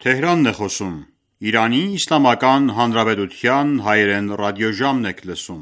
Իրանի Իսլամական Հանրապետության հայերեն ռադիոժամն եք լսում: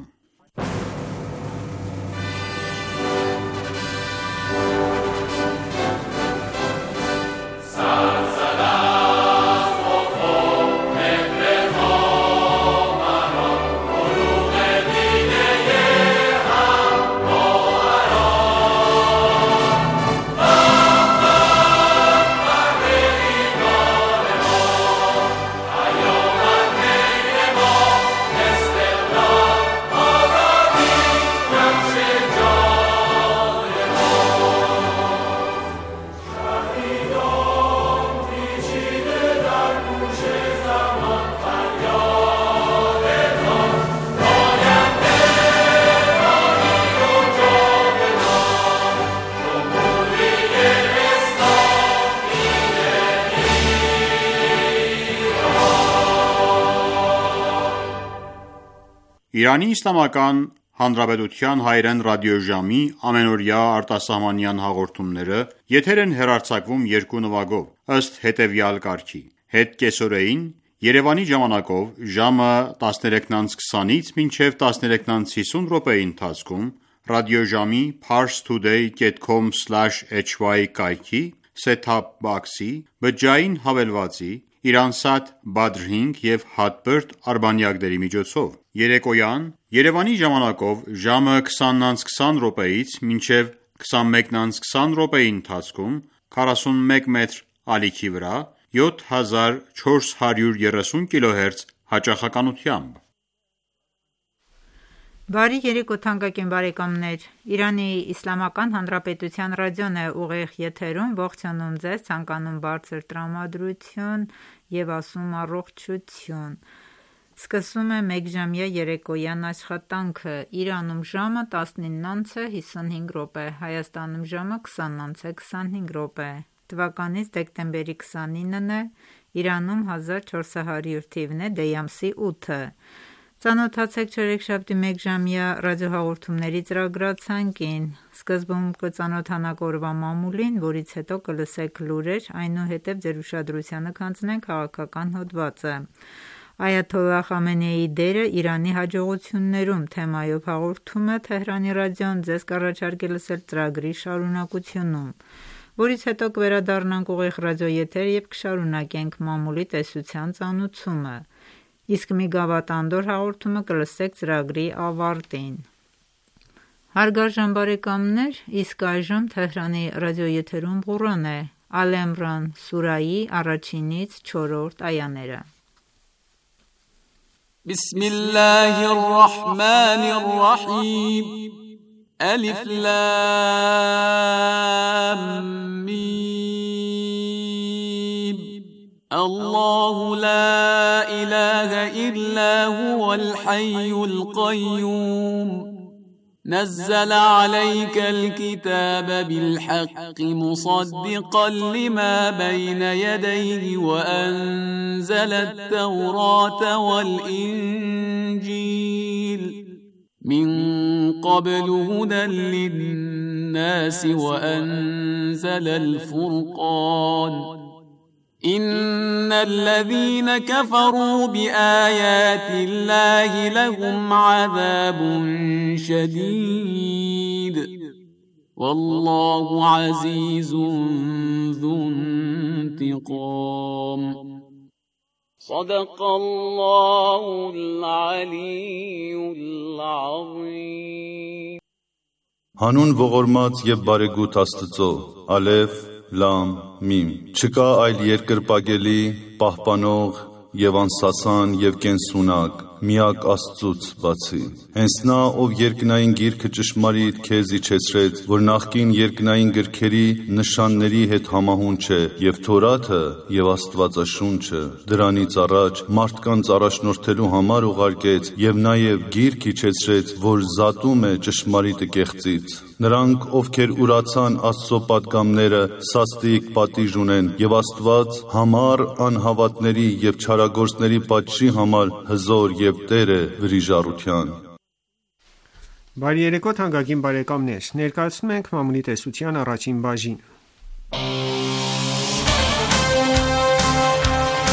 Իրանի Իսլամական Հանրապետության հայերեն ռադիոժամի ամենօրյա արտասահմանյան հաղորդումները եթեր են հեռարձակվում երկու նվագով, ըստ հետևյալ կարգի. Հետ կեսօրեին Երևանի ժամանակով ժամը 13:20-ից մինչև 13:50 րոպեի ընթացքում ռադիոժամի parstoday.com/hy կայքի set-top box-ի բջջային հավելվածի Իրանսատ Badr 5 և Hotbird արբանյակների միջոցով, երեկոյան Երևանի ժամանակով ժամը 20:20 րոպեից մինչև 21:20 րոպեի ընթացքում 41 մետր ալիքի վրա 7430 kHz հաճախականությամբ: Բարի երեկո թանկագին բարեկամներ: Իրանի Իսլամական Հանրապետության ռադիոն է ուղիղ եթերում, ողջունում ձեզ, ցանկանում բարձր տրամադրություն և ասում առողջություն: Սկսվում է մեկժամյա երեկոյան աշխատանքը: Իրանում ժամը 19:55, Հայաստանում ժամը 20:25: Թվականից դեկտեմբերի 29-ն է, Իրանում 1400 թիվն է, դեյ ամսի 8-ը: Ծանոթացեք չորեքշաբթի մեկժամյա ռադիոհաղորդումների ծրագրացանկին: Սկզբում կծանոթանաք օրվա մամուլին, որից հետո կլսեք լուրեր, այնուհետև ձեր ուշադրությանը կհանձնենք քաղաքական հոդվածը: Այաթոլլահ Խամենեիի դերը Իրանի հաջողություններում թեմայով հաղորդումը Թեհրանի ռադիոն ձեզ կառաջարկի լսել ծրագրի շարունակությունում, որից հետո կվերադառնանք ուղիղ ռադիոեթեր և կշարունակենք մամուլի տեսության ծանուցումը: Իսկ մի գավաթ հաղորդումը կլսեք ծրագրի ավարտին: Հարգարժան բարեկամներ, իսկ այժմ Թեհրանի ռադիոեթերում Ղուրան է: Ալ Իմրան սուրահի 1-ից 4-րդ այաներ: Բիսմիլլահիր ռահմանիր ռահիմ Ալիֆ լամ միմ Ալլահու լա իլահը իլլա հուվալ hayyul qayyum نزل عليك الكتاب بالحق مصدقا لما بين يديه وأنزل التوراة والإنجيل من قبل هدى للناس وأنزل الفرقان إن الذين كفروا بآيات الله لهم عذاب شديد والله عزيز ذو انتقام صدق الله العلي العظيم Հանուն ողորմած և բարեգութ Աստծո, Ալեֆ, Լամ, Միմ, չկա այլ երկրպագելի, պահպանող և անսասան և կենսունակ, միակ Աստծուց բացի: Հենց նա, ով երկնային գիրքը ճշմարիտ քեզ իջեցրեց, որ նախկին երկնային գրքերի նշանների հետ համահունչ է, և Թորաթը և Աստվածաշունչը, դրանից առաջ մարդկանց առաջնորդելու համար ուղարկեց և նաև գիրք իջեցրեց, որ զատում է ճշմարիտը կեղծից: Նրանք, ովքեր ուրացան Աստծո պատգամները, սաստիկ պատիժ ունեն, և Աստված համառ անհավատների և չարագործների պատժի համար հզոր և Տեր է վրիժառության: Բարի երեկո թանկագին բարեկամներ: Ներկայացնում ենք մամուլի տեսության առաջին բաժինը: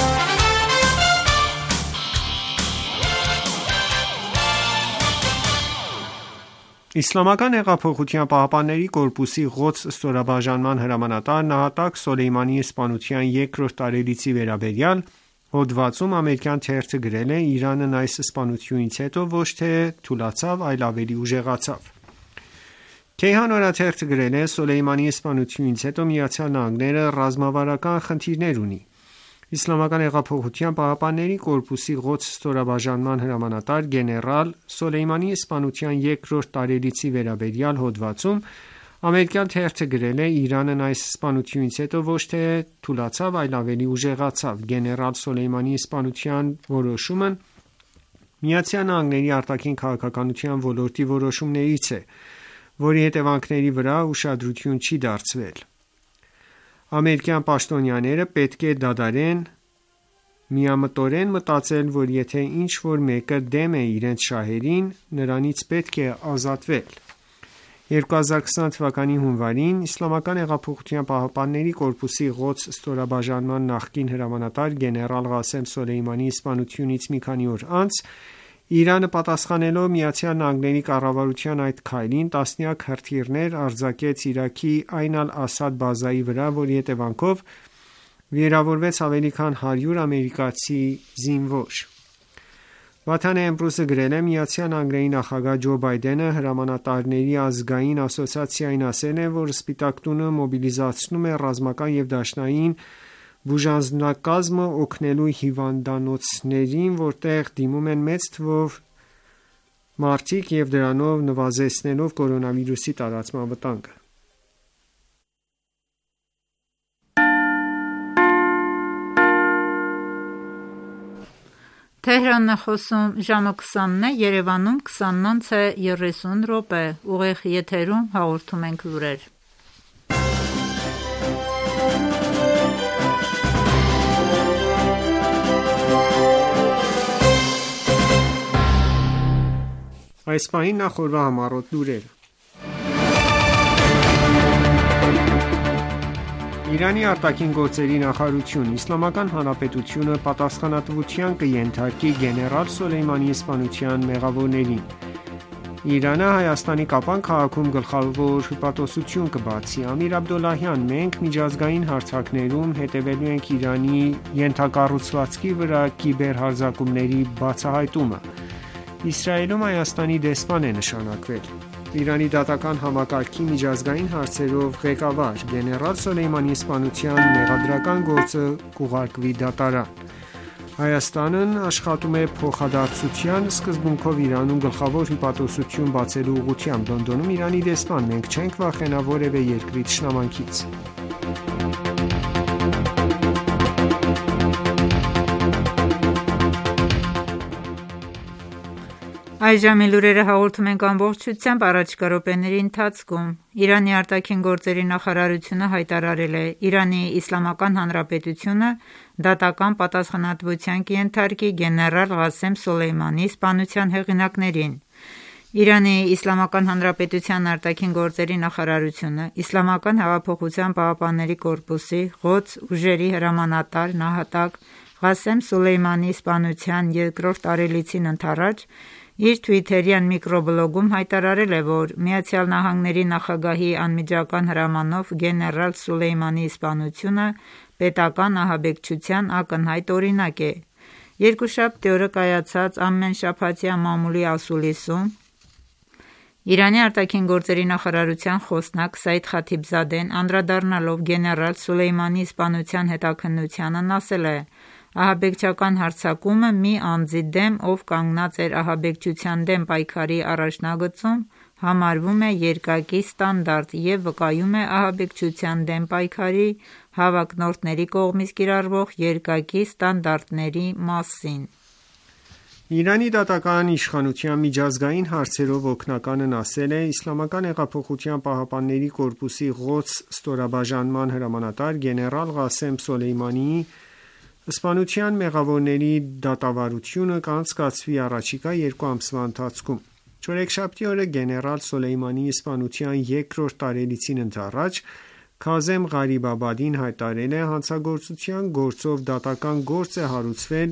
Իսլամական հեղափոխության պահապանների կորպուսի Ղոդս ստորաբաժանման հրամանատար Նահատակ Սոլեյմանի սպանության երկրորդ տարելիցի վերաբերյալ հոդվածում ամերիկյան թերթը գրել է. «Իրանն այս սպանությունից հետո ոչ թե թուլացավ, այլ ավելի ուժեղացավ»։ Քեյհան օրաթերթը գրել է. «Սոլեյմանի սպանությունից հետո ԱՄՆ-ը ռազմավարական խնդիրներ ունի»։ Իսլամական հեղափոխության պահապանների կորպուսի Ղոդս ստորաբաժանման հրամանատար գեներալ Սոլեյմանի սպանության երկրորդ տարելիցի վերաբերյալ հոդվածում ամերիկյան թերթը գրել է. «Իրանն այս սպանությունից հետո ոչ թե թուլացավ, այլ ավելի ուժեղացավ»։ Գեներալ Սոլեյմանի սպանության որոշումն ԱՄՆ-ի արտաքին քաղաքականության ոլորտի որոշումներից է, որի հետևանքների վրա ուշադրություն չի դարձվել։ Ամերիկյան պաշտոնյաները պետք է դադարեն միամտորեն մտածել, որ եթե ինչ-որ մեկը դեմ է իրենց շահերին, նրանից պետք է ազատվել։ 2020 թվականի հունվարին Իսլամական հեղափոխության պահապանների կորպուսի Ղոդս ստորաբաժանման նախկին հրամանատար գեներալ Ղասեմ Սոլեյմանի սպանությունից մի քանի օր անց Իրանը պատասխանելով ԱՄՆ-ի կառավարության այդ քայլին տասնյակ հրթիռներ արձակեց Իրաքի Այն Ալ-Ասադ բազայի վրա, որի հետևանքով վիրավորվեց ավելի քան 100 ամերիկացի զինվոր։ Վաթան Էմրուսը գրել է. «ԱՄՆ նախագահ Ջո Բայդենը հրամանատարների ազգային ասոցիացիային ասել է, որ Սպիտակ տունը մոբիլիզացնում է ռազմական և դաշնային բուժանձնակազմը օգնելու հիվանդանոցներին, որտեղ դիմում են մեծ թվով մարդիկ և դրանով նվազեցնելով կորոնավիրուսի տարածման վտանգը»։ Թեհրանն է խոսում ժամը 20-ն է, Երևանում 20:30 ուղիղ եթերում հաղորդում ենք լուրեր։ Այս պահին նախ օրվա համառոտ լուրերը։ Իրանի արտաքին գործերի նախարարություն. Իսլամական Հանրապետությունը պատասխանատվության կենթարկի գեներալ Սոլեյմանի սպանության մեղավորներին։ Իրանը Հայաստանի Կապան քաղաքում գլխավոր հյուպատոսություն կբացի։ Ամիր Աբդոլլահյան. մենք միջազգային հարթակներում հետևելու ենք Իրանի ենթակառուցվածքի վրա կիբերհարձակումների բացահայտումը։ Իսրայելում Հայաստանի դեսպան է նշանակվել։ Իրանի դատական համակարգի միջազգային հարցերով ղեկավար գեներալ Սոլեյմանի սպանության մեղադրական գործը կուղարկվի դատարան։ Հայաստանն աշխատում է փոխադարձության սկզբունքով Իրանում գլխավոր հյուպատոսություն բացելու ուղղությամբ։ Լոնդոնում Իրանի դեսպան. մենք չենք վախենա որևէ երկրի թշնամանքից։ Այժմի լուրերը հաղորդում ենք ամբողջությամբ առաջիկա րոպեների ընթացքում։ Իրանի արտաքին գործերի նախարարությունը հայտարարել է. Իրանի Իսլամական Հանրապետությունը դատական պատասխանատվության կենթարկի գեներալ Ղասեմ Սոլեյմանի սպանության հեղինակներին։ Իրանի Իսլամական Հանրապետության արտաքին գործերի նախարարությունը Իսլամական հեղափոխության պահապանների կորպուսի Ղոդս ուժերի հրամանատար նահատակ Ղասեմ Սոլեյմանի սպանության երկրորդ տարելիցին ընդառաջ իր թվիթերյան միկրոբլոգում հայտարարել է, որ ԱՄՆ նախագահի անմիջական հրամանով գեներալ Սոլեյմանի սպանությունը պետական ահաբեկչության ակնհայտ օրինակ է։ Երկուշաբթի օրը կայացած ամենշաբաթյա մամուլի ասուլիսում Իրանի արտաքին գործերի նախարարության խոսնակ Սայիդ Խաթիբզադեն անդրադառնալով գեներալ Սոլեյմանի սպանության հետաքննությանն ասել է. ահաբեկչական հարձակումը մի անձի դեմ, ով կանգնած էր ահաբեկչության դեմ պայքարի առաջնագծում, համարվում է երկակի ստանդարտ և վկայում է ահաբեկչության դեմ պայքարի հավակնորդների կողմից կիրառվող երկակի ստանդարտների մասին։ Իրանի դատական իշխանության միջազգային հարցերով օգնականն ասել է. Իսլամական հեղափոխության պահապանների կորպուսի Ղոդս ստորաբաժանման հրամանատար գեներալ Ղասեմ Սոլեյմանիի սպանության մեղավորների դատավարությունը կանցկացվի առաջիկա 2 ամսվա ընթացքում։ Չորեքշաբթի օրը գեներալ Սոլեյմանի սպանության երկրորդ տարելիցին ընդառաջ Քազեմ Ղարիբաբադին հայտարարել է. հանցագործության գործով դատական գործ է հարուցվել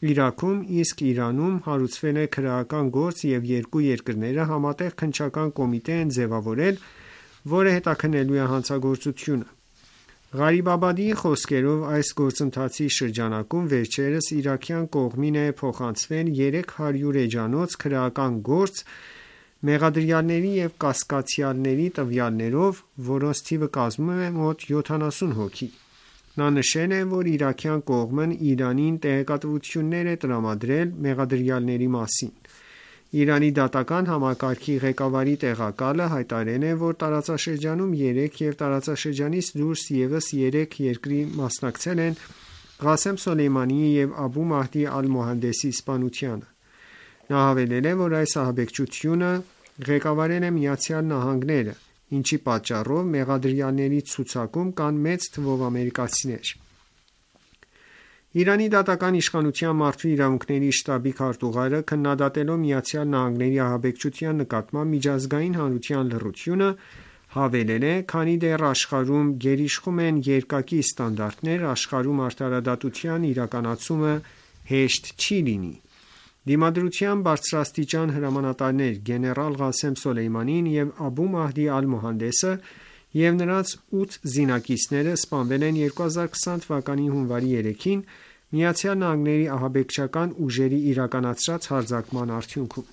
Իրաքում, իսկ Իրանում հարուցվել է քրեական գործ և երկու երկրները համատեղ քննչական կոմիտե են ձևավորել, որը հետաքննելու է հանցագործությունը։ Ղարիբաբադիի խոսքերով, այս գործընթացի շրջանակում վերջերս իրաքյան կողմին է փոխանցվել 300 էջանոց քրեական գործ մեղադրյալների և կասկածյալների տվյալներով, որոնց թիվը կազմում է մոտ 70 հոգի։ Նա նշել է, որ իրաքյան կողմն Իրանին տեղեկատվություններ է տրամադրել մեղադրյալների մասին։ Իրանի դատական համակարգի ղեկավարի տեղակալը հայտարարել է, որ տարածաշրջանում 3 և տարածաշրջանից դուրս ևս 3 երկրի մասնակցել են Ղասեմ Սոլեյմանիի և Աբու Մահդի Ալ-Մոհանդեսի սպանությանը։ Նա հավելել է, որ այս ահաբեկչությունը ղեկավարել է ԱՄՆ-ը, ինչի պատճառով մեղադրյալների ցուցակում կան մեծ թվով ամերիկացիներ։ Իրանի դատական իշխանության մարդու իրավունքների շտաբի քարտուղարը, քննադատելով ԱՄՆ-ի ահաբեկչության նկատմամբ միջազգային հանրության լռությունը, հավելել է. «Քանի դեռ աշխարհում գերիշխում են երկակի ստանդարտներ, աշխարհում արդարադատության իրականացումը հեշտ չի լինի»։ Դիմադրության բարձրաստիճան հրամանատարներ գեներալ Ղասեմ Սոլեյմանին և Աբու Մահդի Ալ-Մոհանդեսը և նրանց 8 զինակիցները սպանվել են 2020 թվականի հունվարի 3-ին ԱՄՆ-ի ահաբեկչական ուժերի իրականացրած հարձակման արդյունքում։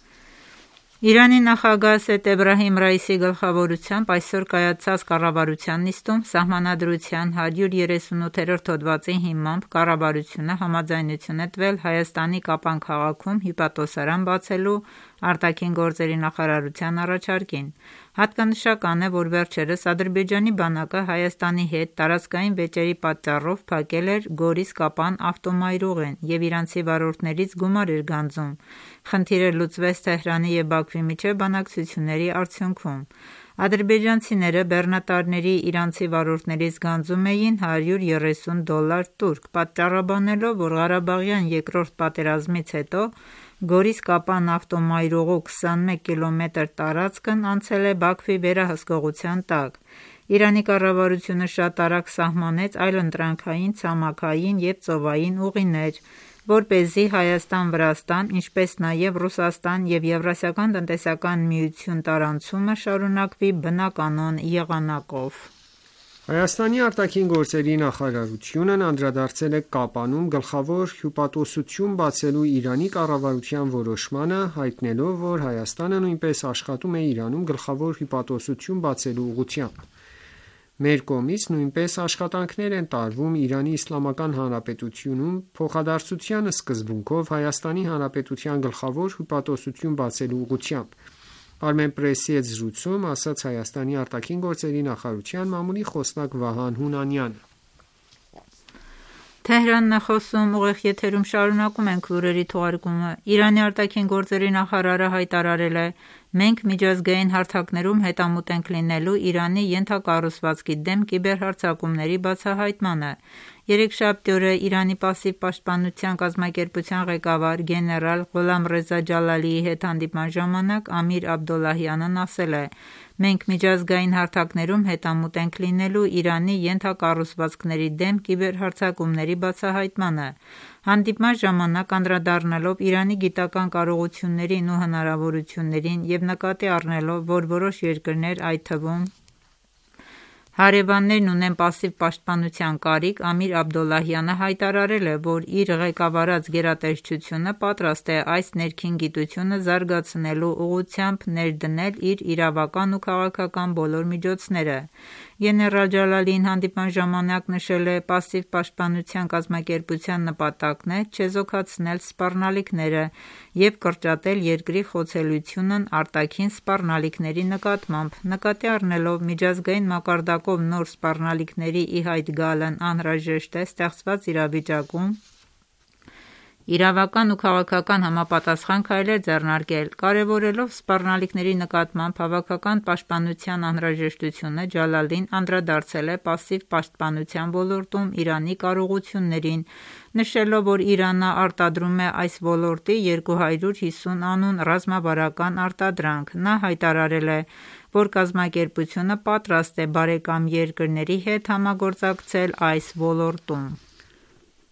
Իրանի նախագահ Ասեդ Էբրահիմ Ռայիսի գլխավորությամբ այսօր կայացած կառավարության նիստում Սահմանադրության 138-րդ հոդվածի հիմամբ կառավարությունը համաձայնություն է տվել Հայաստանի Կապան քաղաքում հյուպատոսարան բացելու արտաքին գործերի նախարարության առաջարկին։ Հատկանշական է, որ վերջերս Ադրբեջանի բանակը Հայաստանի հետ տարածքային վեճերի պատճառով փակել էր Գորիս-Կապան ավտոմայրուղին և իրանցի վարորդներից գումար էր գանձում։ Խնդիրը լուծվեց Թեհրանի և Բաքվի միջև բանակցությունների արդյունքում։ Ադրբեջանցիները բեռնատարների իրանցի վարորդներից գանձում էին $130 տուրք, պատճառաբանելով, որ Ղարաբաղյան երկրորդ պատերազմից հետո Գորիս-Կապան ավտոմայրուղու 21 կիլոմետր տարածքն անցել է Բաքվի վերահսկողության տակ։ Իրանի կառավարությունը շատ արագ սահմանեց այլընտրանքային, ցամաքային և ծովային ուղիներ, որպեսզի Հայաստան-Վրաստան, ինչպես նաև Ռուսաստան և Եվրասիական տնտեսական միություն տարանցումը շարունակվի բնականոն եղանակով։ Հայաստանի արտաքին գործերի նախարարությունն անդրադարձել է Կապանում գլխավոր հյուպատոսություն բացելու Իրանի կառավարության որոշմանը, հայտնելով, որ Հայաստանը նույնպես աշխատում է Իրանում գլխավոր հյուպատոսություն բացելու ուղղությամբ։ Մեր կողմից նույնպես աշխատանքներ են տարվում Իրանի Իսլամական Հանրապետությունում փոխադարձության սկզբունքով Հայաստանի Հանրապետության գլխավոր հյուպատոսություն բացելու ուղղությամբ, Armenpress-ի հետ զրույցում ասաց Հայաստանի արտաքին գործերի նախարարության մամուլի խոսնակ Վահան Հունանյանը։ Թեհրանն է խոսում, ուղիղ եթերում շարունակում ենք լուրերի թողարկումը։ Իրանի արտաքին գործերի նախարարը հայտարարել է. «Մենք միջազգային հարթակներում հետամուտ ենք լինելու Իրանի ենթակառուցվածքի դեմ կիբերհարձակումների բացահայտմանը»։ Երեքշաբթի օրը Իրանի պասիվ պաշտպանության կազմակերպության ղեկավար գեներալ Ղոլամ Ռեզա Ջալալիի հետ հանդիպման ժամանակ Ամիր Աբդոլլահյանն ասել է. «Մենք միջազգային հարթակներում հետամուտ ենք լինելու Իրանի ենթակառուցվածքների դեմ կիբերհարձակումների բացահայտմանը»։ Հանդիպման ժամանակ անդրադառնալով Իրանի գիտական կարողություններին ու հնարավորություններին և նկատի առնելով, որ որոշ երկրներ, այդ թվում հարևաններն ունեն պասիվ պաշտպանության կարիք, Ամիր Աբդոլլահյանը հայտարարել է, որ իր ղեկավարած գերատեսչությունը պատրաստ է այս ներքին գիտությունը զարգացնելու ուղղությամբ ներդնել իր իրավական ու քաղաքական բոլոր միջոցները։ Գեներալ Ջալալին հանդիպման ժամանակ նշել է. «Պասիվ պաշտպանության կազմակերպության նպատակն է չեզոքացնել սպառնալիքները և կրճատել երկրի խոցելիությունն արտաքին սպառնալիքների նկատմամբ»։ Նկատի առնելով միջազգային մակարդակով նոր սպառնալիքների ի հայտ գալն անհրաժեշտ է ստեղծված իրավիճակում իրավական ու քաղաքական համապատասխան քայլեր ձեռնարկել։ Կարևորելով սպառնալիքների նկատմամբ հավաքական պաշտպանության անհրաժեշտությունը, Ջալալին անդրադարձել է պասիվ պաշտպանության ոլորտում Իրանի կարողություններին, նշելով, որ Իրանը արտադրում է այս ոլորտի 250 անուն ռազմավարական արտադրանք։ Նա հայտարարել է, որ կազմակերպությունը պատրաստ է բարեկամ երկրների հետ համագործակցել այս ոլորտում։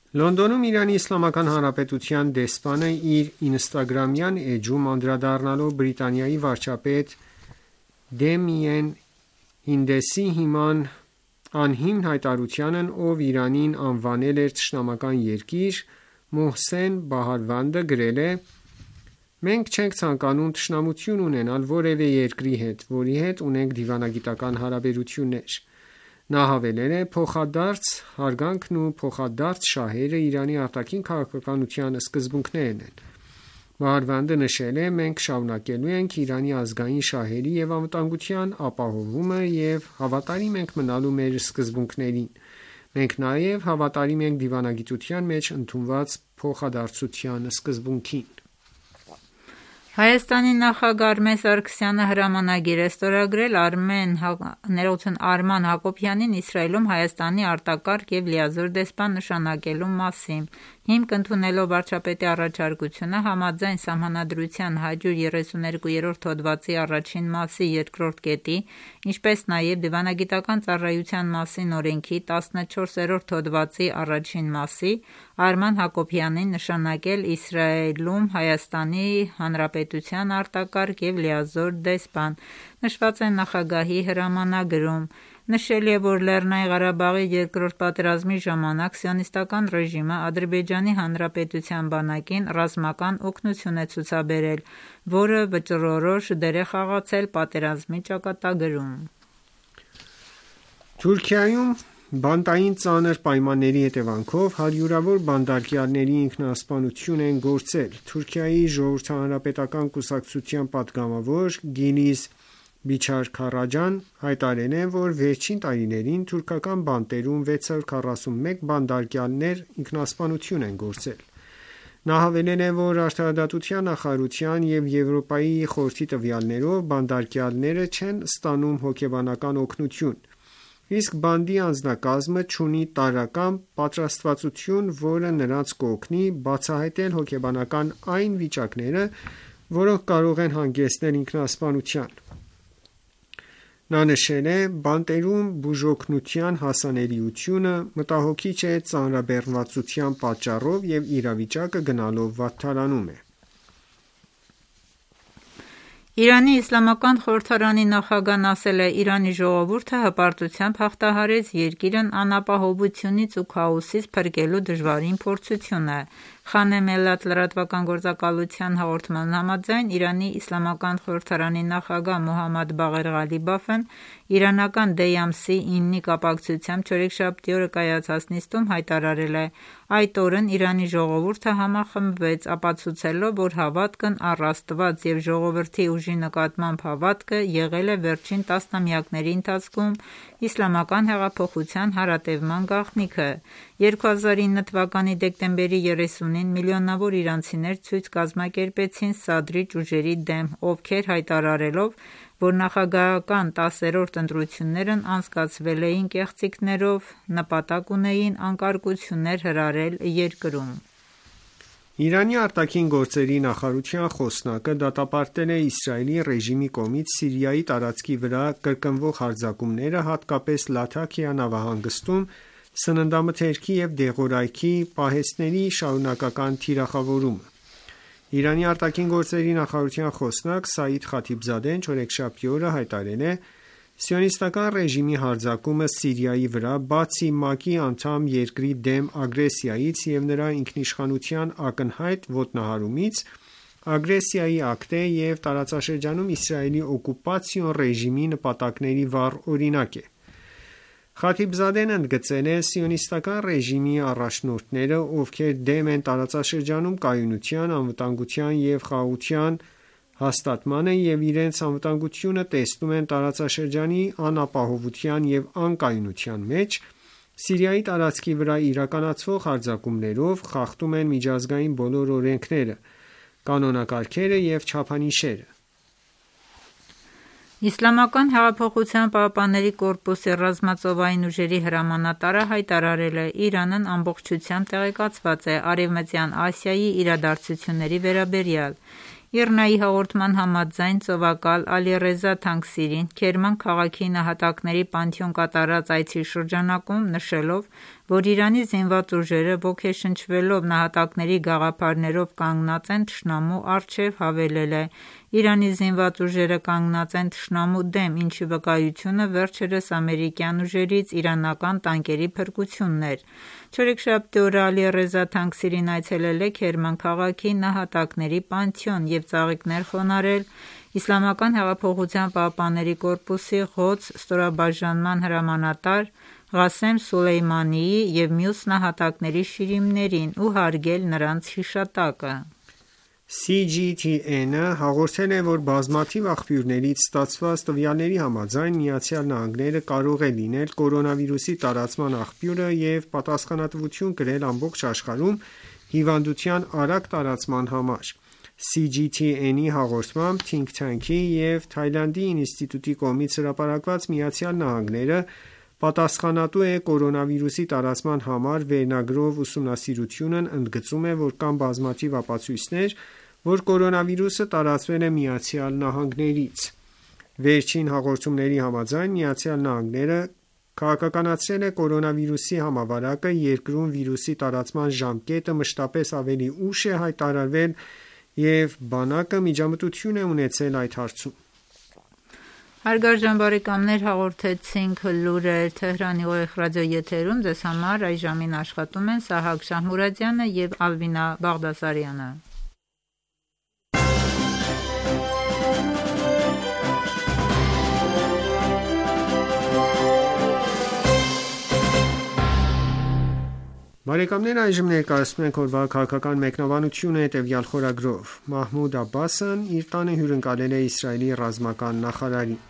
Լոնդոնում Իրանի Իսլամական Հանրապետության դեսպանը իր ինստագրամյան էջում անդրադառնալով Բրիտանիայի վարչապետ Դեմիեն Հինդեսի հիման անհիմն հայտարարությանն, ով Իրանին անվանել էր թշնամական երկիր, Մոհսեն Բահարվանդը գրել է. «Մենք չենք ցանկանում թշնամություն ունենալ որևէ երկրի հետ, որի հետ ունենք դիվանագիտական հարաբերություններ»։ Նա հավելել է. «Փոխադարձ հարգանքն ու փոխադարձ շահերը Իրանի արտաքին քաղաքականության սկզբունքներն են»։ Բահարվանդը նշել է. «Մենք շարունակելու ենք Իրանի ազգային շահերի և անվտանգության ապահովումը և հավատարիմ ենք մնալու մեր սկզբունքներին։ Մենք նաև հավատարիմ ենք դիվանագիտության մեջ ընդունված փոխադարձության սկզբունքին»։ Հայաստանի նախագահ Արմեն Սարգսյանը հրամանագիր է ստորագրել Արման Հակոբյանին Իսրայելում Հայաստանի արտակարգ և լիազոր դեսպան նշանակելու մասին։ Հիմք ընդունելով վարչապետի առաջարկությունը, համաձայն Սահմանադրության 132-րդ հոդվածի առաջին մասի 2-րդ կետի, ինչպես նաև Դիվանագիտական ծառայության մասին օրենքի 14-րդ հոդվածի առաջին մասի, Արման Հակոբյանին նշանակել Իսրայելում Հայաստանի Հանրապետության արտակարգ և լիազոր դեսպան, նշված է նախագահի հրամանագրում։ Նշելի է, որ Լեռնային Ղարաբաղի երկրորդ պատերազմի ժամանակ Սիոնիստական ռեժիմը Ադրբեջանի Հանրապետության բանակին ռազմական օգնություն է ցուցաբերել, որը վճռորոշ դեր է խաղացել պատերազմի ճակատագրում։ Թուրքիայում բանտային ծանր պայմանների հետևանքով հարյուրավոր բանտարկյալների ինքնասպանություն են գործել։ Թուրքիայի ժողովրդահանրապետական կուսակցության պատգամավոր Գիլիզ Բիչար-Քարաջան հայտարարել է, որ վերջին տարիներին թուրքական բանտերում 641 բանտարկյալներ ինքնասպանություն են գործել։ Նա հավելել է, որ Արդարադատության նախարարության և Եվրոպայի խորհրդի տվյալներով բանտարկյալները չեն ստանում հոգեբանական օգնություն, իսկ բանդի անձնակազմը չունի տարրական պատրաստվածություն, որը նրանց կօգնի բացահայտել հոգեբանական այն վիճակները, որոնք կարող են հանգեցնել ինքնասպանության։ Նա նշել է. «Բանտերում բուժօգնության հասանելիությունը մտահոգիչ է ծանրաբեռնվածության պատճառով և իրավիճակը գնալով վատթարանում է»։ Իրանի Իսլամական խորհրդարանի նախագահն ասել է. «Իրանի ժողովուրդը հպարտությամբ հաղթահարեց երկիրն անապահովությունից ու քաոսից փրկելու դժվարին փորձությունը»։ Խանե Մելլաթ լրատվական գործակալության հաղորդման համաձայն, Իրանի Իսլամական խորհրդարանի նախագահ Մոհամմադ Բաղեր Ղալիբաֆն իրանական դեյ ամսի 9-ի կապակցությամբ չորեքշաբթի օրը կայացած նիստում հայտարարել է. «Այդ օրն Իրանի ժողովուրդը համախմբվեց, ապացուցելով, որ հավատքն առ Աստված և ժողովրդի ուժի նկատմամբ հավատքը եղել է վերջին տասնամյակների ընթացքում իսլամական հեղափոխության հարատևման գաղտնիքը»։ 2009 թվականի դեկտեմբերի 30-ին միլիոնավոր իրանցիներ ցույց կազմակերպեցին Սադրիչ ուժերի դեմ, ովքեր հայտարարելով, որ նախագահական 10-րդ ընտրություններն անցկացվել էին կեղծիքներով, նպատակ ունեին անկարգություններ հրահրել երկրում։ Իրանի արտաքին գործերի նախարարության խոսնակը դատապարտել է Իսրայելի ռեժիմի կողմից Սիրիայի տարածքի վրա կրկնվող հարձակումները, հատկապես Լաթաքիա նավահանգստում սննդամթերքի և դեղորայքի պահեստների շարունակական թիրախավորումը։ Իրանի արտաքին գործերի նախարարության խոսնակ Սաիդ Խաթիբզադեն չորեքշաբթի օրը հայտարարել է. «Սիոնիստական ռեժիմի հարձակումը Սիրիայի վրա, բացի ՄԱԿ-ի անդամ երկրի դեմ ագրեսիայից և նրա ինքնիշխանության ակնհայտ ոտնահարումից, ագրեսիայի ակտ է և տարածաշրջանում Իսրայելի օկուպացիոն ռեժիմի նպատակների վառ օրինակ է»։ Խաթիբզադեն ընդգծել է. «Սիոնիստական ռեժիմի առաջնորդները, ովքեր դեմ են տարածաշրջանում կայունության, անվտանգության և խաղաղության հաստատմանը և իրենց անվտանգությունը տեսնում են տարածաշրջանի անապահովության և անկայունության մեջ, Սիրիայի տարածքի վրա իրականացվող հարձակումներով խախտում են միջազգային բոլոր օրենքները, կանոնակարգերը և չափանիշերը»։ Իսլամական հեղափոխության պահապանների կորպուսի ռազմածովային ուժերի հրամանատարը հայտարարել է. «Իրանն ամբողջությամբ տեղեկացված է Արևմտյան Ասիայի իրադարձությունների վերաբերյալ»։ ԻՌՆԱ-ի հաղորդման համաձայն, ծովակալ Ալիռեզա Թանկսիրին Քերման քաղաքի նահատակների պանթեոն կատարած այցի շրջանակում նշելով, որ Իրանի զինված ուժերը ոգեշնչվելով նահատակների գաղափարներով կանգնած են թշնամու առջև, հավելել է. «Իրանի զինված ուժերը կանգնած են թշնամու դեմ, ինչի վկայությունը վերջերս ամերիկյան ուժերից իրանական տանկերի փրկությունն էր»։ Չորեքշաբթի օրը Ալիռեզա Թանկսիրին այցելել է Քերման քաղաքի նահատակների պանթեոն և ծաղիկներ խոնարհել Իսլամական հեղափոխության պահապանների կորպուսի Ղոդս ստորաբաժանման հրամանատար Ղասեմ Սոլեյմանիի և մյուս նահատակների շիրիմներին ու հարգել նրանց հիշատակը։ CGTN-ը հաղորդել է, որ բազմաթիվ աղբյուրներից ստացված տվյալների համաձայն ԱՄՆ-ը կարող է լինել կորոնավիրուսի տարածման աղբյուրը և պատասխանատվություն կրել ամբողջ աշխարհում հիվանդության արագ տարածման համար։ CGTN-ի հաղորդմամբ Think Tank-ի և Թայլանդի ինստիտուտի կողմից հրապարակված ԱՄՆ-ը պատասխանատու է կորոնավիրուսի տարածման համար վերնագրով ուսումնասիրությունն ընդգծում է, որ կան բազմաթիվ ապացույցներ, որ կորոնավիրուսը տարածվել է ԱՄՆ-ից։ Վերջին հաղորդումների համաձայն ԱՄՆ-ը քաղաքականացրել է կորոնավիրուսի համավարակը, երկրում վիրուսի տարածման ժամկետը մշտապես ավելի ուշ է հայտարարվել և բանակը միջամտություն է ունեցել այդ հարցում։ Հարգարժան բարեկամներ, հաղորդեցինք լուրեր Թեհրանի ուղիղ ռադիոեթերում։ Ձեզ համար այժմին աշխատում են Սահակ Շահմուրադյանը և Ալվինա Բաղդասարյանը։ Բարեկամներ, այժմ ներկայացնում ենք օրվա քաղաքական մեկնաբանությունը հետևյալ խորագրով։ Մահմուդ Աբբասն իր տանը հյուրընկալել է Իսրայելի ռազմական նախարարին։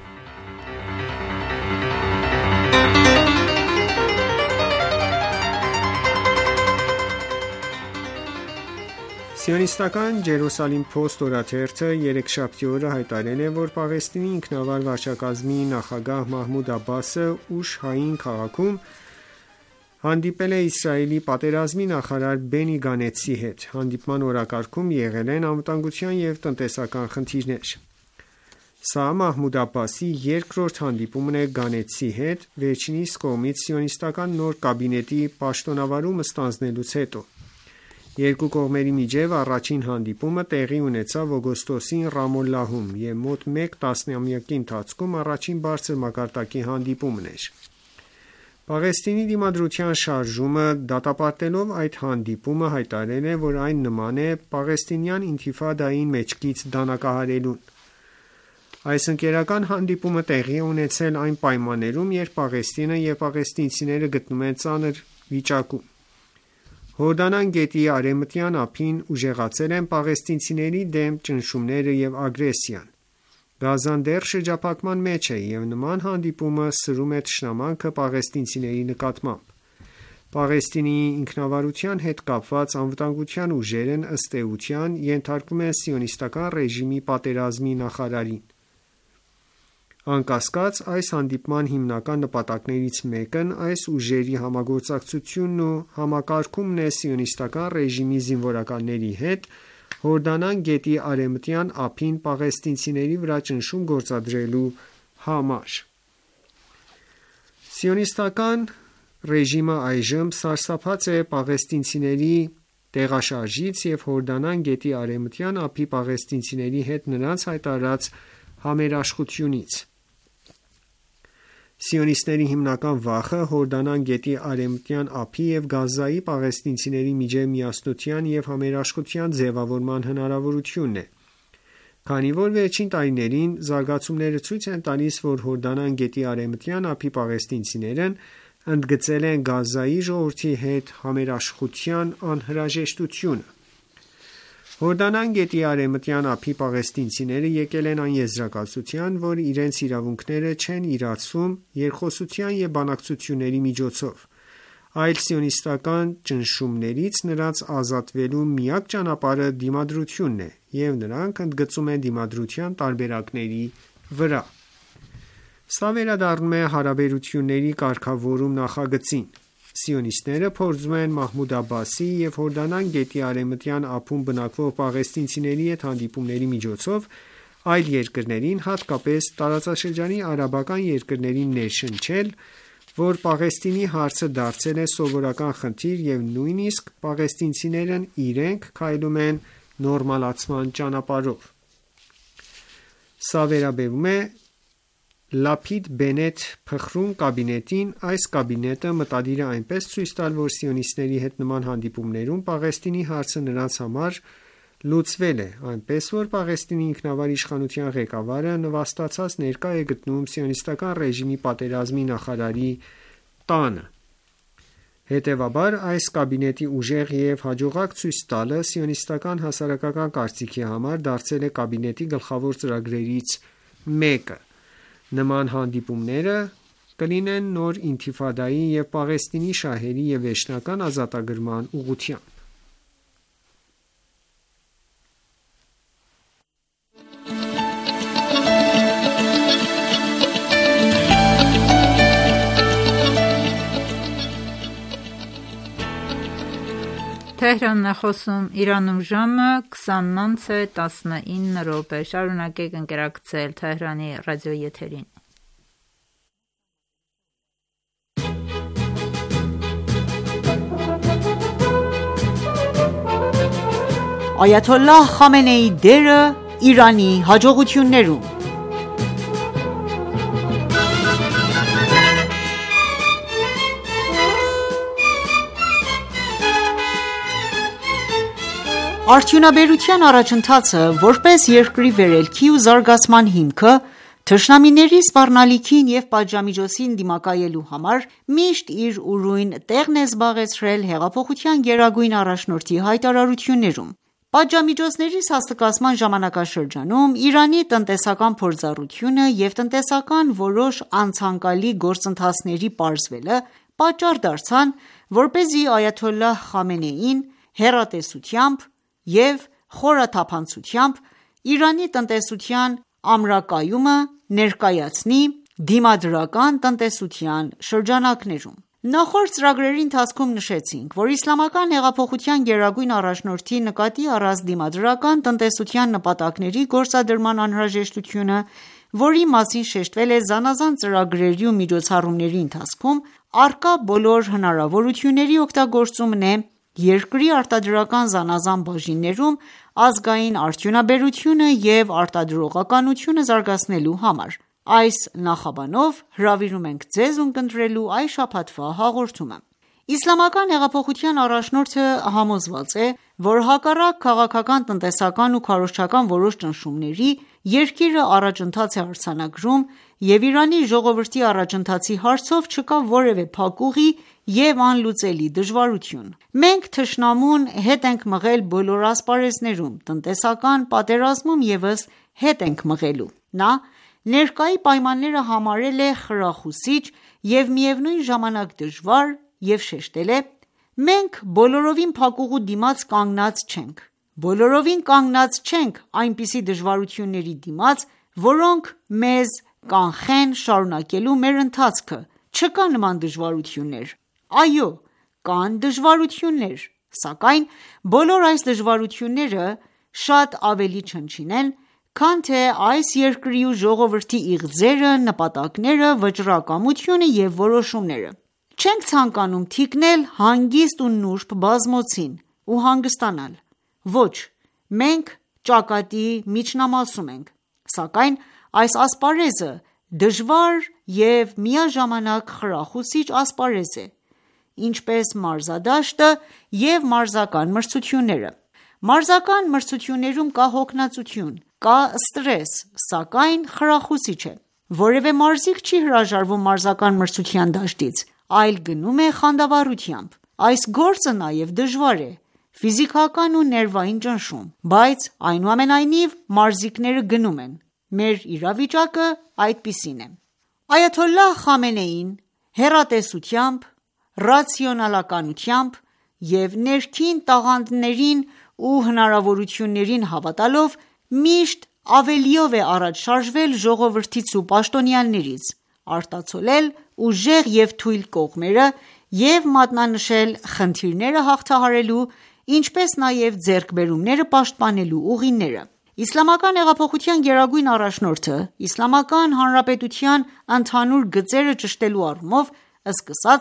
Սիոնիստական Jerusalem Post օրաթերթը երեքշաբթի օրը հայտարարել է, որ Պաղեստինի ինքնավար վարչակազմի նախագահ Մահմուդ Աբբասը Ուշ-Հային քաղաքում հանդիպել է Իսրայելի պատերազմի նախարար Բենի Գանցի հետ։ Հանդիպման օրակարգում եղել են անվտանգության և տնտեսական խնդիրներ։ Սա Մահմուդ Աբբասի երկրորդ հանդիպումն է Գանցի հետ վերջինիս կողմից սիոնիստական նոր կաբինետի պաշտոնավարումը ստանձնելուց հետո։ Երկու կողմերի միջև առաջին հանդիպումը տեղի ունեցավ օգոստոսին Ռամոլլահում և մոտ մեկ տասնամյակի ընթացքում առաջին բարձր մակարդակի հանդիպումն էր։ Պաղեստինի դիմադրության շարժումը դատապարտելով այդ հանդիպումը հայտարարել է, որ այն նման է պաղեստինյան ինթիֆադային մեջքից դանակահարելուն։ Այս ընկերական հանդիպումը տեղի է ունեցել այն պայմաններում, երբ Պաղեստինը և պաղեստինցիները գտնվում են ծանր վիճակում։ Հորդանան գետի արևմտյան ափին ուժեղացել են պաղեստինցիների դեմ ճնշումները և ագրեսիան։ Գազան դեռ շրջափակման մեջ է և նման հանդիպումը սրում է թշնամանքը պաղեստինցիների նկատմամբ։ Պաղեստինի ինքնավարության հետ կապված անվտանգության ուժերն ըստ էության ենթարկվում են սիոնիստական ռեժիմի պատերազմի նախարարին։ Անկասկած, այս հանդիպման հիմնական նպատակներից մեկն այս ուժերի համագործակցությունն ու համակարգումն է սիոնիստական ռեժիմի զինվորականների հետ Հորդանան գետի արևմտյան ափին պաղեստինցիների վրա ճնշում գործադրելու համար։ Սիոնիստական ռեժիմը այժմ սարսափած է պաղեստինցիների տեղաշարժից և Հորդանան գետի արևմտյան ափի պաղեստինցիների հետ նրանց հայտարարած համերաշխությունից։ Սիոնիստների հիմնական վախը Հորդանան գետի արևմտյան ափի և Գազայի պաղեստինցիների միջև միասնության և համերաշխության ձևավորման հնարավորությունն է։ Քանի որ վերջին տարիներին զարգացումները ցույց են տալիս, որ Հորդանան գետի արևմտյան ափի պաղեստինցիներն ընդգծել են Գազայի ժողովրդի հետ համերաշխության անհրաժեշտությունը։ Հորդանան գետի արևմտյան ափի պաղեստինցիները եկել են այն եզրակացության, որ իրենց իրավունքները չեն իրացվում երկխոսության և բանակցությունների միջոցով, այլ սիոնիստական ճնշումներից նրանց ազատվելու միակ ճանապարհը դիմադրությունն է, և նրանք ընդգծում են դիմադրության տարբերակների վրա։ Սա վերադառնում է հարաբերությունների կարգավորում նախագծին։ Սիոնիստները փորձում են Մահմուդ Աբբասի և Հորդանան գետի արևմտյան ափում բնակվող պաղեստինցիների հետ հանդիպումների միջոցով այլ երկրներին, հատկապես տարածաշրջանի արաբական երկրներին ներշնչել, որ Պաղեստինի հարցը դարձել է սովորական խնդիր և նույնիսկ պաղեստինցիներն իրենք քայլում են նորմալացման ճանապարհով։ Սա վերաբերում է Լափիդ-Բենեթ փխրուն կաբինետին։ Այս կաբինետը մտադիր է այնպես ցույց տալ, որ սիոնիստների հետ նման հանդիպումներում Պաղեստինի հարցը նրանց համար լուծվել է, այնպես որ Պաղեստինի ինքնավար իշխանության ղեկավարը նվաստացած ներկա է գտնում սիոնիստական ռեժիմի պատերազմի նախարարի տանը։ Հետևաբար, այս կաբինետի ուժեղ և հաջողակ ցույց տալը սիոնիստական հասարակական կարծիքի համար դարձել է կաբինետի գլխավոր ծրագրերից մեկը։ Նման հանդիպումները կլինեն նոր ինթիֆադայի և Պաղեստինի շահերի և վերջնական ազատագրման ուղղությամբ։ Թեհրանն է խոսում, Իրանում ժամը 20:19։ Շարունակեք ընկերակցել Թեհրանի ռադիոեթերին։ Այաթոլլահ Խամենեիի դերը Իրանի հաջողություններում։ Արդյունաբերության առաջընթացը, որպես երկրի վերելքի ու զարգացման հիմքը, թշնամիների սպառնալիքին և պատժամիջոցին դիմակայելու համար, միշտ իր ուրույն տեղն է զբաղեցրել հեղափոխության գերագույն առաջնորդի հայտարարություններում։ Պատժամիջոցների հասցկացման ժամանակաշրջանում Իրանի տնտեսական փորձառությունը և տնտեսական որոշ անցանկալի գործընթացների պարզվելը պատճառ դարձան, որպեսզի այաթոլլահ Խամենեին հեռատեսությամբ և խորաթափանցությամբ Իրանի տնտեսության ամրակայումը ներկայացնի դիմադրական տնտեսության շրջանակներում։ Նախորդ ծրագրերի ընթացքում նշեցինք, որ Իսլամական հեղափոխության գերագույն առաջնորդի նկատի առած դիմադրական տնտեսության նպատակների գործադրման անհրաժեշտությունը, որի մասին շեշտվել է զանազան ծրագրերի ու միջոցառումների ընթացքում, առկա բոլոր հնարավորությունների օգտագործումն է երկրի արտադրական զանազան բաժիններում ազգային արդյունաբերությունը և արտադրողականությունը զարգացնելու համար։ Այս նախաբանով հրավիրում ենք ձեզ ունկնդրելու այս շաբաթվա հաղորդումը։ Իսլամական հեղափոխության առաջնորդը համոզված է, որ հակառակ քաղաքական, տնտեսական ու քարոզչական որոշ ճնշումների, երկիրը առաջընթաց է արձանագրում և Իրանի ժողովրդի առաջընթացի հարցով չկա որևէ փակուղի և անլուծելի դժվարություն։ Մենք թշնամուն հետ ենք մղել բոլոր ասպարեզներում, տնտեսական պատերազմում ևս հետ ենք մղելու։ Նա ներկայի պայմանները համարել է խրախուսիչ և միևնույն ժամանակ դժվար և շեշտել է.«Մենք բոլորովին փակուղու դիմաց կանգնած չենք, բոլորովին կանգնած չենք այնպիսի դժվարությունների դիմաց, որոնք մեզ կանխեն շարունակելու մեր ընթացքը, չկա նման դժվարություններ։ Այո, կան դժվարություններ, սակայն բոլոր այս դժվարությունները շատ ավելի չնչին են, քան թե այս երկրի ու ժողովրդի իղձերը, նպատակները, վճռակամությունը և որոշումները։ Չենք ցանկանում թիկնել հանգիստ ու նուրբ բազմոցին ու հանգստանալ։ Ոչ, մենք ճակատի միջնամասում ենք, սակայն այս ասպարեզը դժվար և միաժամանակ խրախուսիչ ասպարեզ է, ինչպես մարզադաշտը և մարզական մրցությունները։ Մարզական մրցություններում կա հոգնածություն, կա ստրես, սակայն խրախուսիչ է։ Որևէ մարզիկ չի հրաժարվում մարզական մրցության դաշտից, այլ գնում է խանդավառությամբ։ Այս գործը նաև դժվար է, ֆիզիկական ու ներվային ճնշում, բայց այնուամենայնիվ մարզիկները գնում են։ Մեր իրավիճակը այդպիսին է»։ Այաթոլլահ Խամենեին հեռատեսությամբ, ռացիոնալականությամբ և ներքին տաղանդներին ու հնարավորություններին հավատալով միշտ ավելիով է առաջ շարժվել ժողովրդից ու պաշտոնյաներից, արտացոլել ուժեղ և թույլ կողմերը և մատնանշել խնդիրները հաղթահարելու, ինչպես նաև ձեռքբերումները պաշտպանելու ուղիները։ Իսլամական հեղափոխության գերագույն առաջնորդը Իսլամական Հանրապետության ընդհանուր գծերը ճշտելու առումով սկսած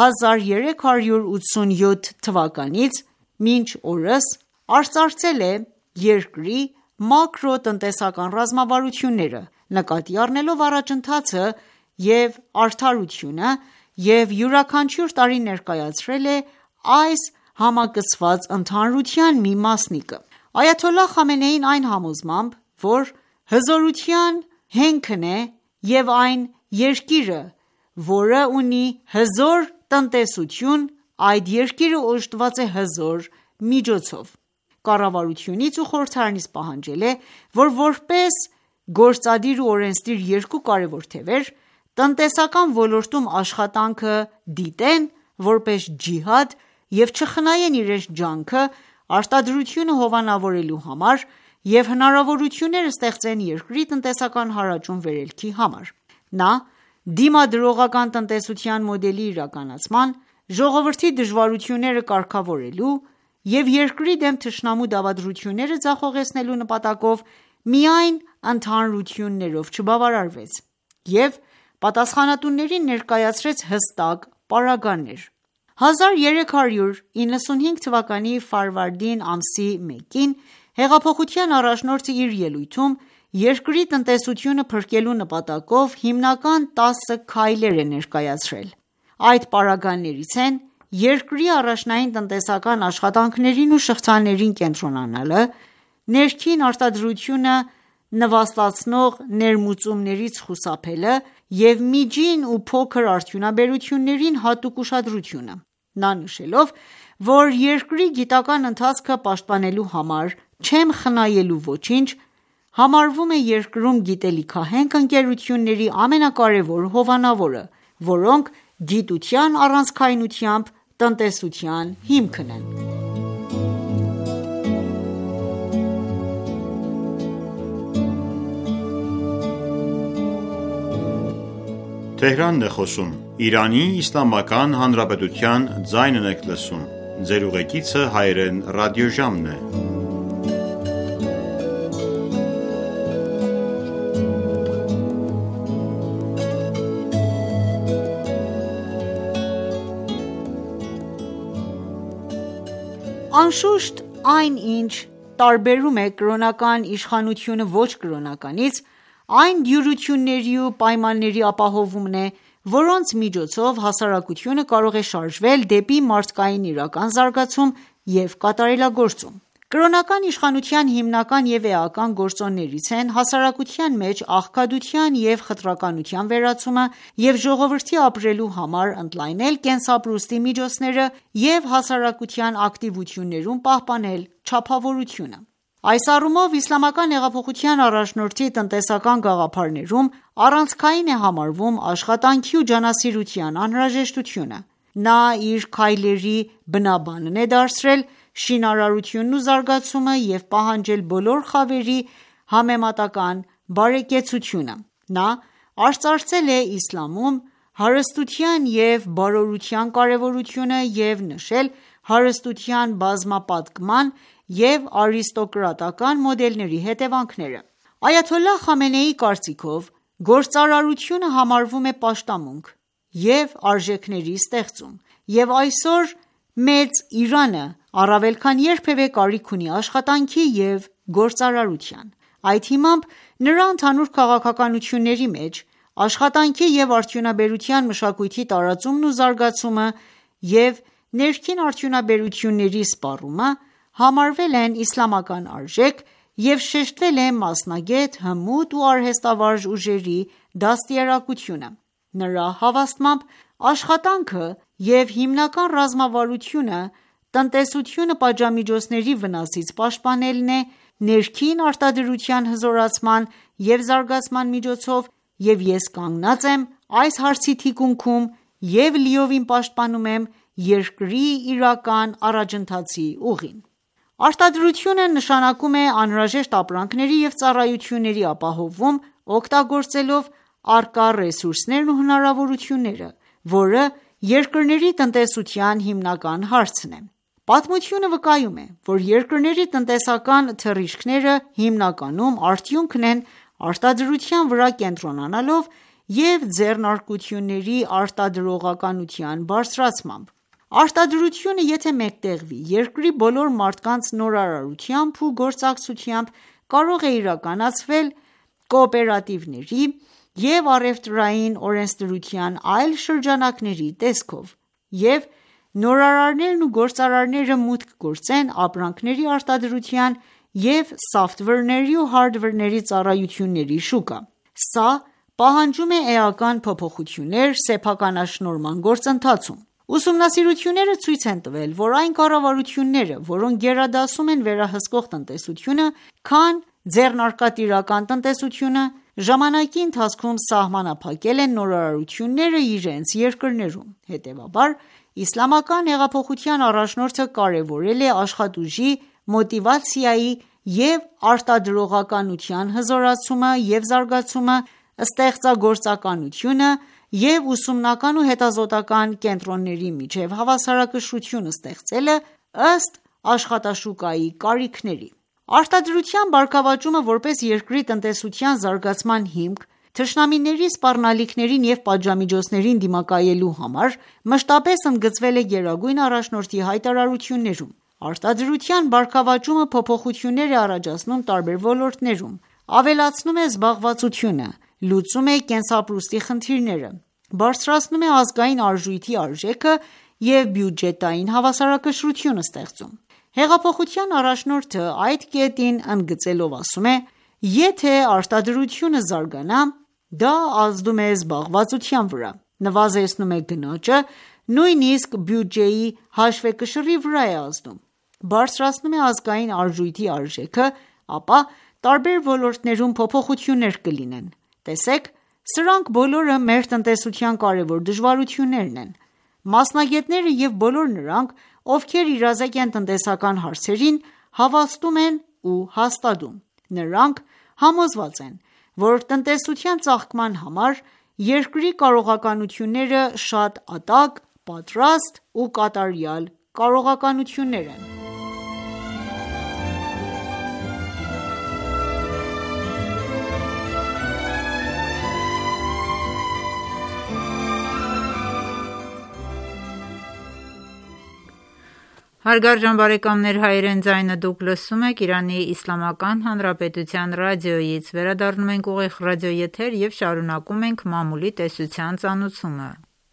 1387 թվականից մինչ օրս արծարծել է երկրի մակրոտնտեսական ռազմավարությունները, նկատի առնելով առաջընթացը և արդարությունը և յուրաքանչյուր տարի ներկայացրել է այս համակցված ընդհանրության մի մասնիկը։ Այաթոլլահ Խամենեին այն համոզմամբ, որ հզորության հենքն է և այն երկիրը, որը ունի հզոր տնտեսություն, այդ երկիրը օժտված է հզոր միջոցով։ Կառավարությունից ու խորհրդարանից պահանջել է, որ որպես գործադիր ու օրենսդիր երկու կարևոր թևեր, տնտեսական ոլորտում աշխատանքը դիտեն որպես ջիհադ և չխնայեն իրենց ջանքը արտադրությունը հովանավորելու համար և հնարավորություններ ստեղծեն երկրի տնտեսական հարաճուն վերելքի համար։ Նա դիմադրողական տնտեսության մոդելի իրականացման, ժողովրդի դժվարությունները կարգավորելու և երկրի դեմ թշնամու դավադրությունները ձախողեցնելու նպատակով միայն ընդհանրություններով չբավարարվեց և պատասխանատուներին ներկայացրեց հստակ պարագաներ։ 1395 թվականի ֆարվարդին ամսի 1-ին հեղափոխության առաջնորդը իր ելույթում երկրի տնտեսությունը փրկելու նպատակով հիմնական 10 քայլեր է ներկայացրել։ Այդ պարագաներից են երկրի առաջնային տնտեսական աշխատանքներին ու շղթաներին կենտրոնանալը, ներքին արտադրությունը նվաստացնող ներմուծումներից խուսափելը և միջին ու փոքր արդյունաբերություններին հատուկ ուշադրությունը։ Նա նշելով, որ երկրի գիտական ընթացքը պաշտպանելու համար չեմ խնայելու ոչինչ, համարվում է երկրում գիտելիքահենք ընկերությունների ամենակարևոր հովանավորը, որոնք գիտության առանցքայնությամբ տնտեսության հիմքն են։ Անշուշտ, այն ինչ տարբերում է կրոնական իշխանությունը ոչ կրոնականից, այն դյուրությունների ու պայմանների ապահովումն է, որոնց միջոցով հասարակությունը կարող է շարժվել դեպի մարդկային իրական զարգացում և կատարելագործում։ Կրոնական իշխանության հիմնական և էական գործոններից են հասարակության մեջ աղքատության և խտրականության վերացումը և ժողովրդի ապրելու համար ընդլայնել կենսապրուստի միջոցները և հասարակության ակտիվություններում պահպանել չափավորությունը։ Այս առումով իսլամական հեղափոխության առաջնորդի տնտեսական գաղափարներում առանցքային է համարվում աշխատանքի ու ջանասիրության անհրաժեշտությունը։ Նա իր քայլերի բնաբանն է դարձրել շինարարությունն ու զարգացումը և պահանջել բոլոր խավերի համեմատական բարեկեցությունը։ Նա արծարծել է իսլամում հարստության և բարորության կարևորությունը և նշել հարստության բազմապատկման և արիստոկրատական մոդելների հետևանքները։ Այաթոլլահ Խամենեիի կարծիքով, գործարարությունը համարվում է պաշտամունք և արժեքների ստեղծում, և այսօր մեծ Իրանը առավել քան երբևէ կարիք ունի աշխատանքի և գործարարության։ Այդ հիմամբ նրա ընդհանուր քաղաքականությունների մեջ աշխատանքի և արդյունաբերության մշակույթի տարածումն ու զարգացումը և ներքին արդյունաբերությունների սպառումը համարվել են իսլամական արժեք և շեշտվել է մասնագետ, հմուտ ու արհեստավարժ ուժերի դաստիարակությունը։ Նրա հավաստմամբ աշխատանքը և հիմնական ռազմավարությունը տնտեսությունը պատժամիջոցների վնասից պաշտպանելն է ներքին արտադրության հզորացման և զարգացման միջոցով և ես կանգնած եմ այս հարցի թիկունքում և լիովին պաշտպանում եմ երկրի իրական առաջընթացի ուղին։ Արտադրությունը նշանակում է անհրաժեշտ ապրանքների և ծառայությունների ապահովում՝ օգտագործելով առկա ռեսուրսներն ու հնարավորությունները, որը երկրների տնտեսության հիմնական հարցն է։ Պատմությունը վկայում է, որ երկրների տնտեսական թռիչքները հիմնականում արդյունքն են արտադրության վրա կենտրոնանալով և ձեռնարկությունների արտադրողականության բարձրացմամբ: Արտադրությունը եթե մեկտեղվի երկրի բոլոր մարդկանց նորարարությամբ ու գործակցությամբ, կարող է իրականացվել կոոպերատիվների և առևտրային օրենսդրության այլ շրջանակների տեսքով և նորարարներն ու գործարարները մուտք գործեն ապրանքների արտադրության և սոֆթվերների ու հարդվերների ծառայությունների շուկա: Սա պահանջում է էական փոփոխություններ սեփականաշնորհման գործընթացում: Ուսումնասիրությունները ցույց են տվել, որ այն կառավարությունները, որոնք գերադասում են վերահսկող տնտեսությունը, քան ձեռնարկատիրական տնտեսությունը, ժամանակի ընթացքում սահմանափակել են նորարարությունները իրենց երկրներում: Հետևաբար, Իսլամական հեղափոխության առաջնորդը կարևորել է աշխատուժի մոտիվացիայի և արտադրողականության հզորացումը և զարգացումը, ստեղծագործականությունը և ուսումնական ու հետազոտական կենտրոնների միջև հավասարակշռություն ստեղծելը ըստ աշխատաշուկայի կարիքների: Արտադրության բարգավաճումը որպես երկրի տնտեսության զարգացման հիմք, թշնամիների սպառնալիքներին և պատժամիջոցներին դիմակայելու համար, մշտապես ընդգծվել է Գերագույն առաջնորդի հայտարարություններում: Արտադրության բարգավաճումը փոփոխություններ է առաջացնում տարբեր ոլորտներում, ավելացնում է զբաղվածությունը, լուծում է կենսապրուստի խնդիրները, բարձրացնում է ազգային արժույթի արժեքը և բյուջետային հավասարակշռություն ստեղծում: Հեղափոխության առաջնորդը այդ կետին ընդգծելով ասում է. «Եթե արտադրությունը զարգանա, դա ազդում է զբաղվածության վրա, նվազեցնում է գնաճը, նույնիսկ բյուջեի հաշվեկշռի վրա է ազդում, բարձրացնում է ազգային արժույթի արժեքը, ապա տարբեր ոլորտներում փոփոխություններ կլինեն: Տեսեք, սրանք բոլորը մեր տնտեսության կարևոր դժվարություններն են: Մասնագետները և բոլոր նրանք, ովքեր իրազեկ են տնտեսական հարցերին, հավաստում են ու հաստատում: Նրանք համոզված են, որ տնտեսության ծաղկման համար երկրի կարողականությունները շատ ատակ, պատրաստ ու կատարյալ կարողականություններ են»: Հարգարժան բարեկամներ, հայրեն ձայնը դուք լսում եք Իրանի Իսլամական Հանրապետության ռադիոյից: Վերադառնում ենք ուղիղ ռադիոեթեր և շարունակում ենք մամուլի տեսության ծանոթությունը: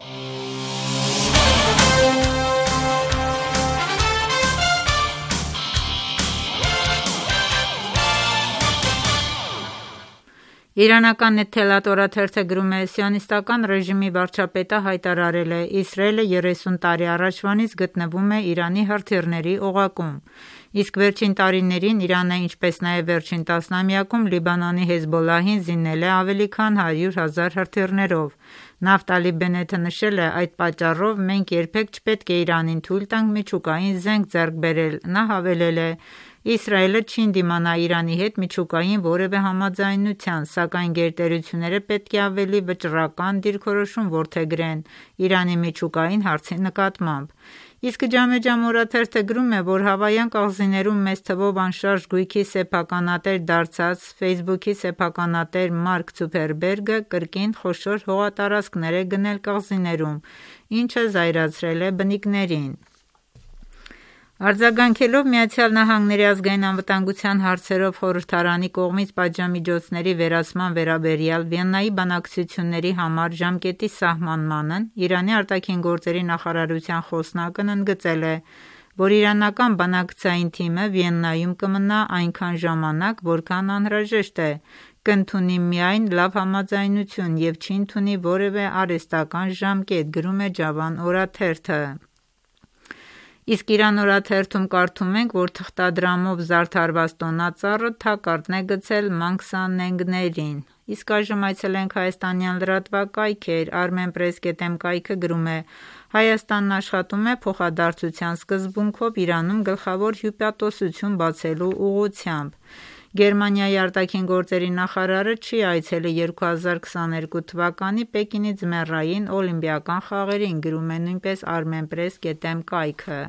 Իրանական Թելաթ օրաթերթը գրում է. «Սիոնիստական ռեժիմի վարչապետը հայտարարել է. Իսրայելը 30 տարի առաջվանից գտնվում է Իրանի հրթիռների օղակում: Իսկ վերջին տարիներին Իրանը, ինչպես նաև վերջին տասնամյակում Լիբանանի Հեզբոլլահին զինել է ավելի քան 100,000 հրթիռներով: Նավտալի Բենեթը նշել է. «Այդ պատճառով մենք երբեք չպետք է Իրանին թույլ տանք միջուկային զենք ձեռք բերել»: Նա հավելել է. «Իսրայելը չի ընդդիմանա Իրանի հետ միջուկային որևէ համաձայնության, սակայն գերտերությունները պետք է ավելի վճռական դիրքորոշում որդեգրեն Իրանի միջուկային հարցի նկատմամբ»: Իսկ Ջամեջամ օրաթերթը գրում է, որ Հավայան կղզիներում մեծ թվով անշարժ գույքի սեփականատեր դարձած Facebook-ի սեփականատեր Մարկ Ցուքերբերգը կրկին խոշոր հողատարածքներ է գնել կղզիներում, ինչը զայրացրել է բնիկներին: Արձագանքելով ԱՄՆ Ազգային անվտանգության հարցերով խորհրդարանի կողմից պատժամիջոցների վերացման վերաբերյալ Վիեննայի բանակցությունների համար ժամկետի սահմանմանն, Իրանի ԱԳ նախարարության խոսնակն ընդգծել է, որ իրանական բանակցային թիմը Վիեննայում կմնա այնքան ժամանակ, որքան անհրաժեշտ է, կընդունի միայն լավ համաձայնություն և չի ընդունի որևէ արհեստական ժամկետ, գրում է Ջավան օրաթերթը: Իսկ Իրան օրաթերթում կարդում ենք, որ թղթադրամով զարդարված տոնածառը թակարդն է գցել Մանգսանենգներին: Իսկ այժմ այցելենք հայաստանյան լրատվակայքեր: Armenpress.am կայքը գրում է. «Հայաստանն աշխատում է փոխադարձության սկզբունքով Իրանում գլխավոր հյուպատոսություն բացելու ուղղությամբ»: Գերմանիայի ԱԳ նախարարը չի այցելի 2022 թվականի Պեկինի ձմեռային օլիմպիական խաղերին, գրում է նույնպես Armenpress.am կայքը: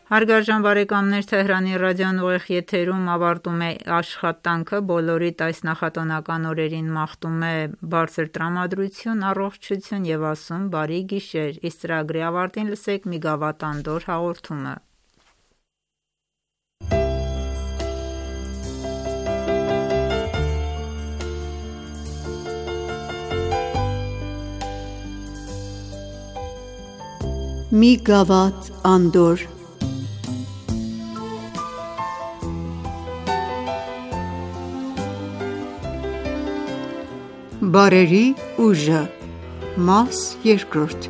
Հարգարժան բարեկամներ, Թեհրանի ռադիոն ուղիղ եթերում ավարտում է աշխատանքը, բոլորիդ այս նախատոնական օրերին մաղթում է բարձր տրամադրություն, առողջություն եւ ասում բարի գիշեր։ Իսկ ծրագրի ավարտին լսեք մի գավաթ անդոր հաղորդումը։ Մի գավաթ անդոր։ Բարերի ուժը, մաս երկրորդ։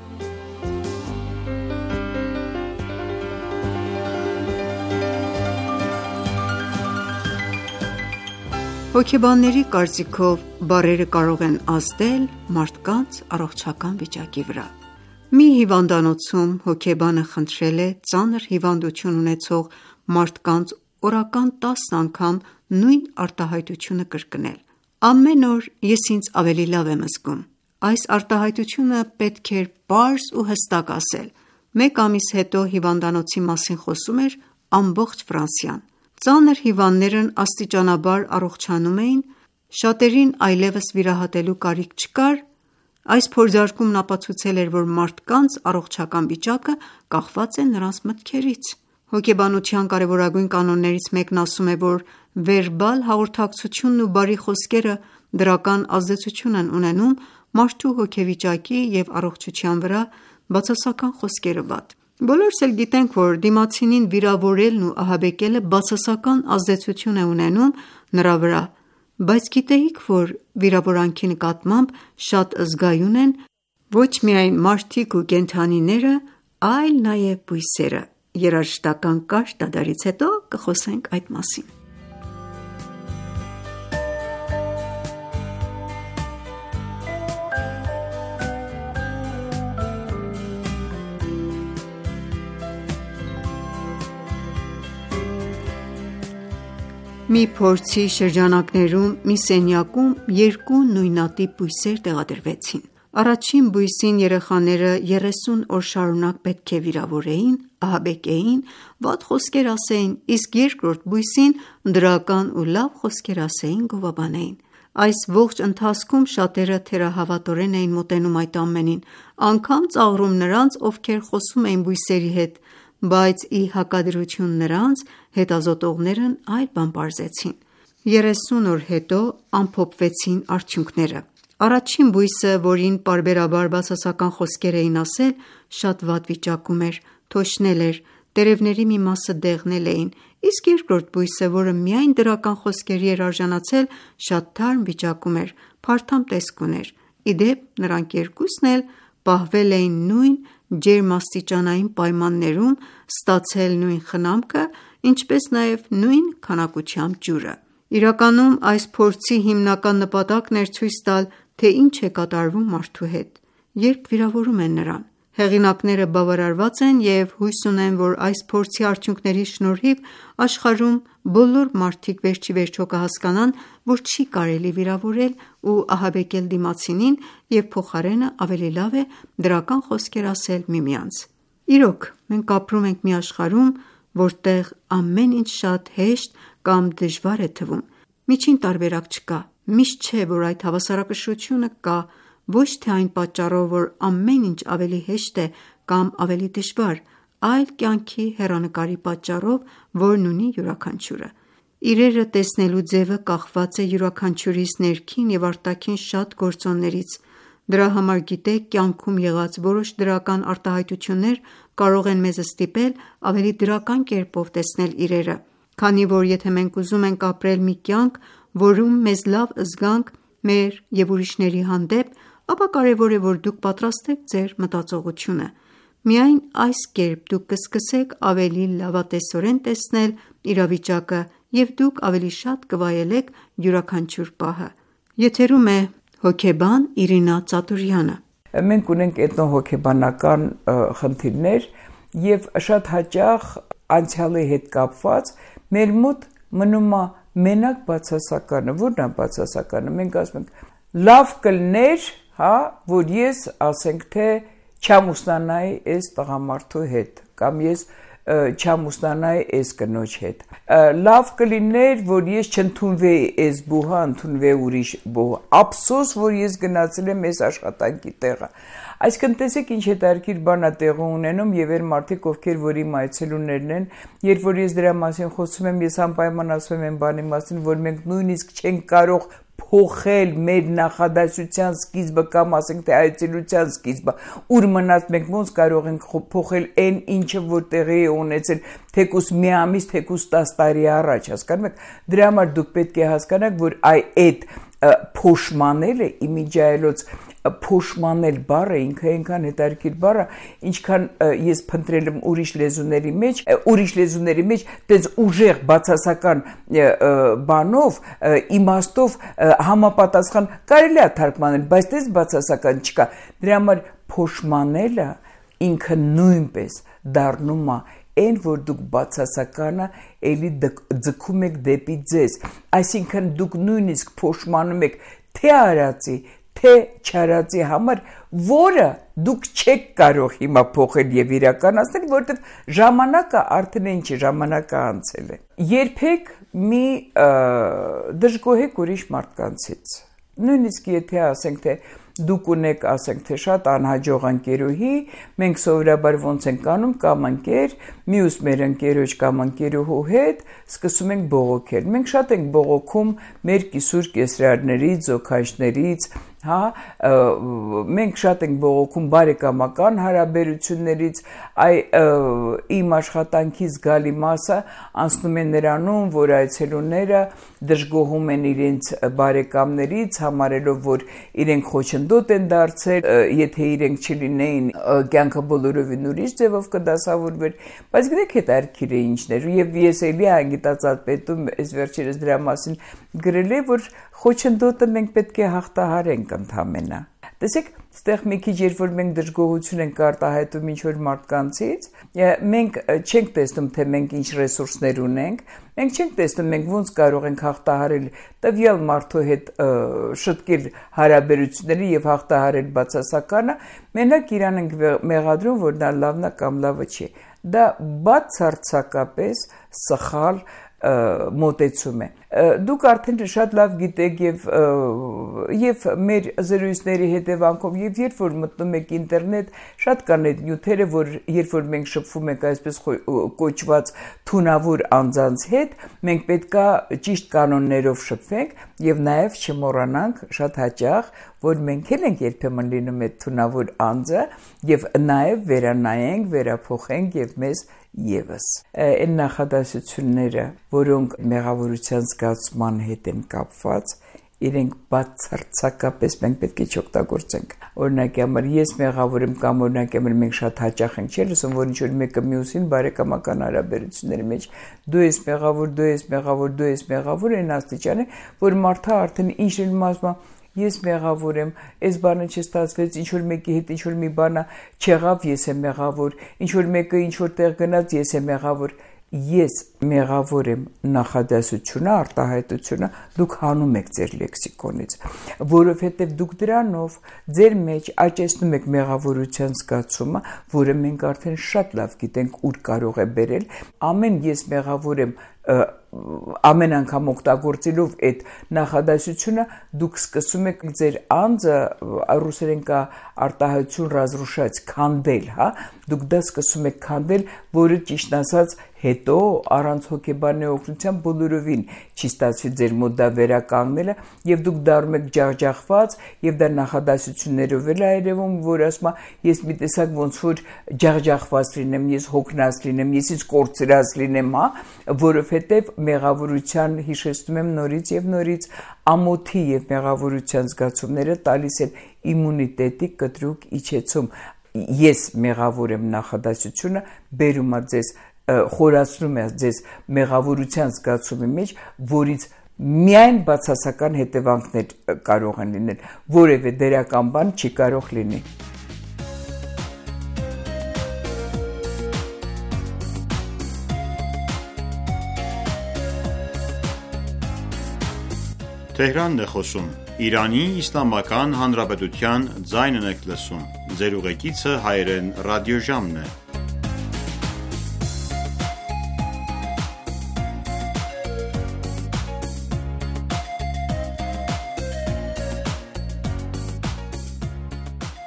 Հոգեբանների կարծիքով բարերը կարող են ազդել մարդկանց առողջական վիճակի վրա։ Մի հիվանդանոցում հոգեբանը խնդրել է ծանր հիվանդություն ունեցող մարդկանց օրական 10 անգամ նույն արտահայտությունը կրկնել. Ամեն օր ես ինձ ավելի լավ եմ զգում։ Այս արտահայտությունը պետք էր պարզ ու հստակ ասել։ Մեկ ամիս հետո հիվանդանոցի մասին խոսում էր ամբողջ Ֆրանսիան։ Ծանր հիվանդներն աստիճանաբար առողջանում էին, շատերին այլևս վիրահատելու կարիք չկար։ Այս փորձարկումն ապացուցել էր, որ մարդկանց առողջական վիճակը կախված է նրանց մտքերից։ Հոգեբանության կարևորագույն կանոններից մեկն ասում է, որ վերբալ հաղորդակցությունն ու բարի խոսքերը դրական ազդեցություն են ունենում մարդու հոգեվիճակի և առողջության վրա, բացասական խոսքերը վատ։ Բոլորս էլ գիտենք, որ դիմացինին վիրավորելն ու ահաբեկելը բացասական ազդեցություն է ունենում նրա վրա, բայց գիտեիք, որ վիրավորանքի նկատմամբ շատ զգայուն են ոչ միայն մարդիկ ու կենդանիները, այլ նաև բույսերը։ Երաժշտական կարճ դադարից հետո կխոսենք այդ մասին։ Մի փորձի շրջանակներում մի սենյակում երկու նույնատիպ բույսեր տեղադրվեցին։ Առաջին բույսին երեխաները 30 օր շարունակ պետք է վիրավորեին, ահաբեկեին, վատ խոսքեր ասեին, իսկ երկրորդ բույսին դրական ու լավ խոսքեր ասեին, գովաբանեին։ Այս ողջ ընթացքում շատերը թերահավատորեն էին մոտենում այդ ամենին, անգամ ծաղրում նրանց, ովքեր խոսում էին բույսերի հետ, բայց ի հակադրություն նրանց, հետազոտողներն այլ բան պարզեցին։ 30 օր հետո ամփոփվեցին արդյունքները։ Առաջին բույսը, որին պարբերաբար բացասական խոսքեր էին ասել, շատ վատ վիճակում էր, թոշնել էր, տերևների մի մասը դեղնել էին, իսկ երկրորդ բույսը, որը միայն դրական խոսքերի էր արժանացել, շատ թարմ վիճակում էր, փարթամ տեսք ուներ։ Ի դեպ, նրանք երկուսն էլ պահվել էին նույն ջերմաստիճանային պայմաններում, ստացել նույն խնամքը, ինչպես նաև նույն քանակությամբ ջուրը։ Իրականում այս փորձի հիմնական նպատակն էր ցույց տալ, թե ինչ է կատարվում մարդու հետ, երբ վիրավորում են նրան։ Հեղինակները բավարարված են և հույս ունեն, որ այս փորձի արդյունքների շնորհիվ աշխարհում բոլոր մարդիկ վերջիվերջո կհասկանան, որ չի կարելի վիրավորել ու ահաբեկել դիմացինին և փոխարենը ավելի լավ է դրական խոսքեր ասել միմյանց։ Իրոք, մենք ապրում ենք մի աշխարհում, որտեղ ամեն ինչ շատ հեշտ կամ դժվար է թվում։ Միջին տարբերակ չկա։ Միշտ չէ, որ այդ հավասարակշռությունը կա, ոչ թե այն պատճառով, որ ամեն ինչ ավելի հեշտ է կամ ավելի դժվար, այլ կյանքի հեռանկարի պատճառով, որն ունի յուրաքանչյուրը։ Իրերը տեսնելու ձևը կախված է յուրաքանչյուրիս ներքին և արտաքին շատ գործոններից։ Դրա համար գիտեք, կյանքում եղած որոշ դրական արտահայտություններ կարող են մեզ ստիպել ավելի դրական կերպով տեսնել իրերը, քանի որ եթե մենք ուզում ենք ապրել մի կյանք, որում մեզ լավ զգանք մեր և ուրիշների հանդեպ, ապա կարևոր է, որ դուք պատրաստեք ձեր մտածողությունը։ Միայն այս կերպ դուք կսկսեք ավելի լավատեսորեն տեսնել իրավիճակը և դուք ավելի շատ կվայելեք յուրաքանչյուր պահը։ Եթերում է հոգեբան Իրինա Ծատուրյանը։ Մենք ունենք էթնոհոգեբանական խնդիրներ և շատ հաճախ անցյալի հետ կապված մեր մոտ մնում է մենակ բացասականը։ Որն է բացասականը։ Մենք ասում ենք լավ կլներ, որ ես ասենք թե չամուսնանայի այս տղամարդու հետ, կամ ես չամուսնանայի այս կնոջ հետ։ Լավ կլիներ, որ ես չընդունվեի այս բուհա, ընդունվեի ուրիշ բուհա։ Ափսոս, որ ես գնացել եմ այս աշխատանքի տեղը։ Այսինքն տեսեք ինչ հետաքրքիր բան է տեղի ունենում եւ այն մարդիկ, ովքեր որ իմ այցելուներն են, երբ որ ես դրա մասին խոսում եմ, ես անպայման ասում եմ բանի մասին, որ մենք նույնիսկ չենք կարող փոխել մեր նախադասության սկիզբը կամ ասենք թե այցելության սկիզբը, ուր մնաց մենք ոնց կարող ենք փոխել այն ինչը որ տեղի է ունեցել թեկուս մի ամիս, թեկուս 10 տարի առաջ, հասկանում եք, դրա համար դուք պետք է հասկանաք, որ այդ փոշմանելը իմիջայելոց փոշմանել բառը ինքը այնքան հետաքրքիր բառ է, ինչքան ես փնտրել եմ ուրիշ լեզուների մեջ, դες ուժեղ բացասական բանով, իմաստով համապատասխան կարելի է թարգմանել, բայց դες բացասական չկա։ Դրա համար փոշմանելը ինքը նույնպես դառնում է այն, որ դուք բացասականը էլի ձգում եք դեպի ձեզ, այսինքն դուք նույնիսկ փոշմանում եք թե արածի, թե չարածի համար, որը դուք չեք կարող հիմա փոխել եւ իրականացնել, որովհետեւ ժամանակը արդեն ինչ է, ժամանակը անցել է։ Երբեք մի դժգոհեք ուրիշ մարդկանցից։ Նույնիսկ եթե ասենք թե դուք ունեք, ասենք թե շատ անհաջող ընկերուհի, մենք սովորաբար ոնց ենք անում կամ ընկեր, մյուս մեր ընկերոջ կամ ընկերուհու հետ սկսում ենք բողոքել։ Մենք շատ ենք բողոքում մեր կիսուր կեսրարներից, զոքաչներից, հա, մենք շատ ենք բողոքում բարեկամական հարաբերություններից, իմ աշխատանքի զգալի մասը անցնում է նրանում, որ այցելուները դժգոհում են իրենց բարեկամներից, համարելով, որ իրենք խոչընդոտ են դարձել, եթե իրենք չլինեին, կյանքը բոլորովին ուրիշ ձևով կդասավորվեր, բայց գիտեք հետաքրքիր է ինչներ, եւ ես էլի անգիտացած պետում այս վերջերս դրա մասին գրել եմ, որ խոչընդոտը մենք պետք է հաղթահարենք ընդամենը։ Տեսեք, ստեղ մի քիչ երբ որ մենք դժգոհություն ենք արտահայտում ինչ-որ մարդկանցից, մենք չենք տեսնում, թե մենք ինչ ռեսուրսներ ունենք, մենք չենք տեսնում, մենք ոնց կարող ենք հաղթահարել տվյալ մարդու հետ շտկել հարաբերությունները եւ հաղթահարել բացասականը, մենակ իրան ենք մեղադրում, որ նա լավն է կամ լավը չի։ Դա բացարձակապես սխալ մոտեցում է։ Դուք արդեն շատ լավ գիտեք եւ մեր զրույցների հետևանքով եւ երբ որ մտնում եք ինտերնետ, շատ կան այդ նյութերը, որ երբ որ մենք շփվում ենք այսպես կոչված թունավոր անձանց հետ, մենք պետքա ճիշտ կանոններով շփվենք եւ նաեւ չմոռանանք շատ հաճախ, որ մենք էլ ենք երբեմն լինում այդ թունավոր անձը եւ նաեւ վերանայենք, վերափոխենք եւ մեզ Եվս այն նախադասությունները, որոնք մեղավորության զգացման հետ են կապված, իրենք բացարձակապես մենք պետք է չօգտագործենք։ Օրինակ համար ես մեղավոր եմ կամ օրինակ համար մենք շատ հաճախ ենք լսում, որ ինչ-որ մեկը մյուսին բարեկամական հարաբերությունների մեջ դու ես մեղավոր, այն աստիճանի, որ մարդը արդեն ինչ-որ մասը ես մեղավոր եմ, այս բանը չստացվեց, ինչ-որ մեկի հետ ինչ-որ մի բանը չեղավ, ես եմ մեղավոր, ինչ-որ մեկը ինչ-որ տեղ գնաց, ես եմ մեղավոր, ես մեղավոր եմ նախադասությունը, արտահայտությունը դուք հանում եք ձեր լեքսիկոնից, որովհետև դուք դրանով ձեր մեջ աճեցնում եք մեղավորության զգացումը, որը մենք արդեն շատ լավ գիտենք ուր կարող է բերել, ամեն ես մեղավոր եմ ամեն անգամ օգտագործելով այդ նախադասությունը դուք սկսում եք ձեր անձը ռուսերեն կա արտահայտություն разрушать քանդել, հա, դուք դա սկսում եք քանդել, որը ճիշտ ասած հետո առանց հոգեբանի օգնության բոլորովին չի ստացվի ձեր մոտ դա վերականգնելը եւ դուք դառնում եք ջախջախված եւ դա նախադասություններով էլ այրևում, որ ասում ես մի տեսակ ոնց որ ջախջախված լինեմ, ես հոգնած լինեմ, ես ինձ կորցրած լինեմ, հա, որովհետեւ մեղավորության հիշեցնում եմ նորից եւ նորից ամոթի եւ մեղավորության զգացումները տալիս են իմունիտետի կտրուկ իջեցում ես մեղավոր եմ նախադասությունը բերում է ձեզ խորացնում է ձեզ մեղավորության զգացումի մեջ որից միայն բացասական հետևանքներ կարող են լինել որևէ դերական բան չի կարող լինի Tehranն է խոսում Իրանի Իսլամական Հանրապետության ձայնն եք լսում Ձեր ուղեկիցը հայրեն ռադիոժամն է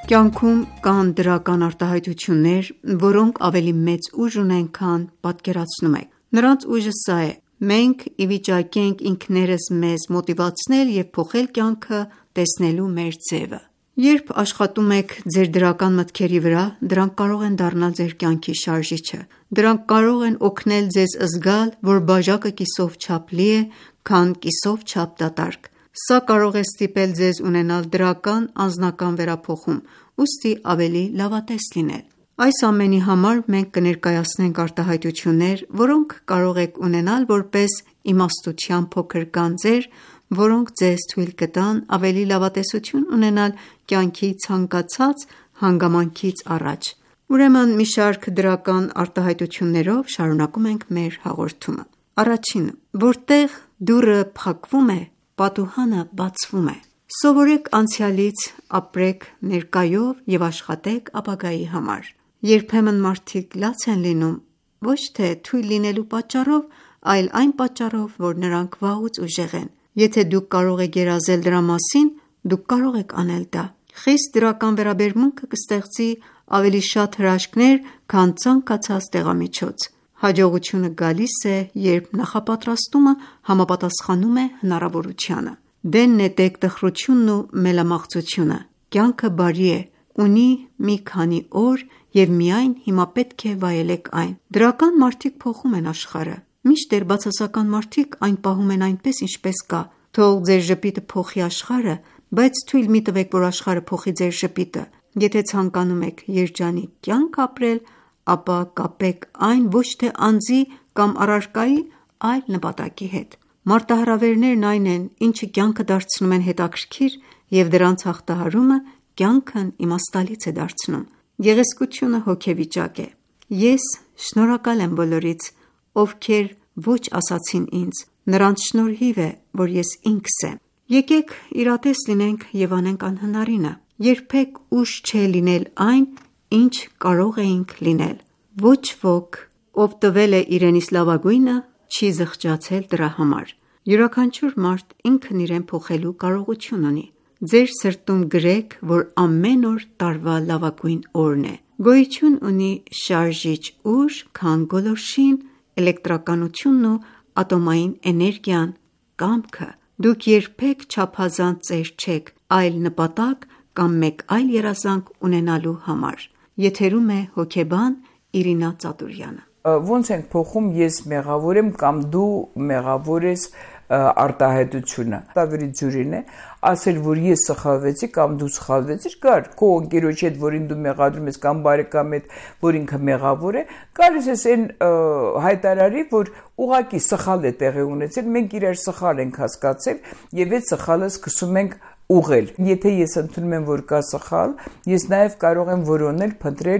Կյանքում կան դրական արտահայտություններ, որոնք ավելի մեծ ուժ ունեն, քան պատկերացնում եք։ Նրանց ուժը սա է. մենք ի վիճակի ենք ինքներս մեզ մոտիվացնել և փոխել կյանքը տեսնելու մեր ձևը։ Երբ աշխատում եք ձեր դրական մտքերի վրա, դրանք կարող են դառնալ ձեր կյանքի շարժիչը։ Դրանք կարող են օգնել ձեզ զգալ, որ բաժակը կիսով չափ լի է, քան կիսով չափ դատարկ։ Սա կարող է ստիպել ձեզ ունենալ դրական անձնական վերափոխում, ուստի ավելի լավատես լինել։ Այս ամենի համար մենք կներկայացնենք արտահայտություններ, որոնք կարող եք ունենալ որպես իմաստության փոքր գանձեր, որոնք ձեզ թույլ կտան ավելի լավատեսություն ունենալ կյանքի ցանկացած հանգամանքից առաջ։ Ուրեմն մի շարք դրական արտահայտություններով շարունակում ենք մեր հաղորդումը։ Առաջինը, որտեղ դուռը փակվում է, պատուհանը բացվում է։ Սովորեք անցյալից, ապրեք ներկայով և աշխատեք ապագայի համար։ Երբեմն մարդիկ լաց են լինում ոչ թե թույլ լինելու պատճառով, այլ այն պատճառով, որ նրանք վաղուց ուժեղ են։ Եթե դուք կարող եք երազել դրա մասին, դուք կարող եք անել դա։ Խիստ դրական վերաբերմունքը կստեղծի ավելի շատ հրաշքներ, քան ցանկացած տեղամիջոց։ Հաջողությունը գալիս է, երբ նախապատրաստումը համապատասխանում է հնարավորությանը։ Դեն նետեք տխրությունն ու մելամաղձությունը։ Կյանքը բարի է, ունի մի քանի օր և միայն հիմա պետք է վայելեք այն։ Դրական մարդիկ փոխում են աշխարհը։ Մինչդեռ բացասական մարդիկ այն պահում են այնպես, ինչպես կա։ Թող ձեր ժպիտը փոխի աշխարհը, բայց թույլ մի տվեք, որ աշխարհը փոխի ձեր ժպիտը։ Եթե ցանկանում եք երջանիկ կյանք ապրել, ապա կապեք այն ոչ թե անձի կամ առարկայի, այլ նպատակի հետ։ Մարտահրավերներն այն են, ինչը կյանքը դարձնում են հետաքրքիր, և դրանց հաղթահարումը կյանքն իմաստալից է դարձնում։ Գեղեցկությունը հոգեվիճակ է։ Ես շնորհակալ եմ բոլորից, ովքեր ոչ ասացին ինձ։ Նրանց շնորհիվ է, որ ես ինքս եմ։ Եկեք իրատես լինենք և անենք անհնարինը։ Երբեք ուշ չէ լինել այն, ինչ կարող էինք լինել։ Ոչ ոք, ով տվել է իրենից լավագույնը, չի զղջացել դրա համար։ Յուրաքանչյուր մարդ ինքն իրեն փոխելու կարողություն ունի։ Ձեր սրտում գրեք, որ ամեն օր տարվա լավագույն օրն է։ Գոյություն ունի շարժիչ ուժ, քան գոլորշին, էլեկտրականությունն ու ատոմային էներգիան, կամքը։ Դուք երբեք չափազանց ծեր չեք, այլ նպատակ կամ մեկ այլ երազանք ունենալու համար։ Եթերում է հոգեբան Իրինա Ծատուրյանը։ Ոնց ենք փոխում ես մեղավոր եմ կամ դու մեղավոր ես արտահայտությունը։ Ավելի ջուրին է ասել, որ ես սխալվեցի կամ դու սխալվեցիր, կար քո ընկերոջ հետ, որին դու մեղադրում ես, կամ բարեկամ հետ, որ ինքը մեղավոր է, գալիս ես այն հայտարարի, որ ուղղակի սխալ է տեղի ունեցել, մենք իրար սխալ ենք հասկացել եւ այդ սխալը սկսում ենք ուղղել։ Եթե ես ընդունում եմ, որ կա սխալ, ես նաև կարող եմ որոնել, փնտրել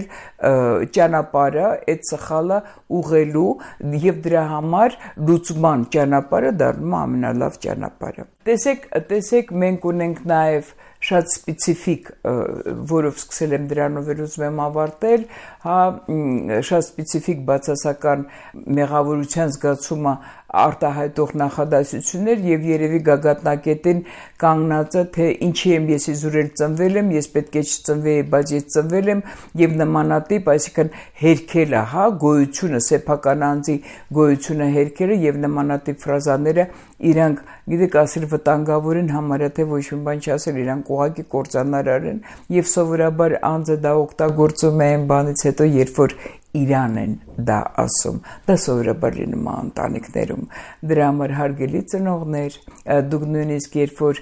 ճանապարհը այդ սխալը ուղղելու եւ դրա համար լուծման ճանապարհը դառնում է ամենալավ ճանապարհը։ Տեսեք, մենք ունենք նաև շատ սպეციფიկ, որով սկսել եմ դրանով ուզում եմ ավարտել, շատ սպეციფიկ բացասական մեղավորության զգացումը արտահայտող նախադասություններ եւ երևի գագաթնակետին կանգնածը, թե ինչի եմ ես իզուրել ծնվել եմ, ես պետք է չծնվեի, բայց ես ծնվել եմ եւ նմանատիպ, այսինքն հերքելը, գոյությունը, սեփական անձի գոյությունը հերքելը եւ նմանատիպ ֆրազաները իրանք, գիտեք, ասել վտանգավոր են, համարյա թե ոչ մի բան չասել, իրանք ուղղակի կործանարար են եւ սովորաբար անձը դա օգտագործում է այն բանից հետո, երբ որ իրան են դա ասում, դա սովորաբար լինում է ընտանիքներում։ Դրա համար հարգելի ծնողներ, դուք նույնիսկ երբ որ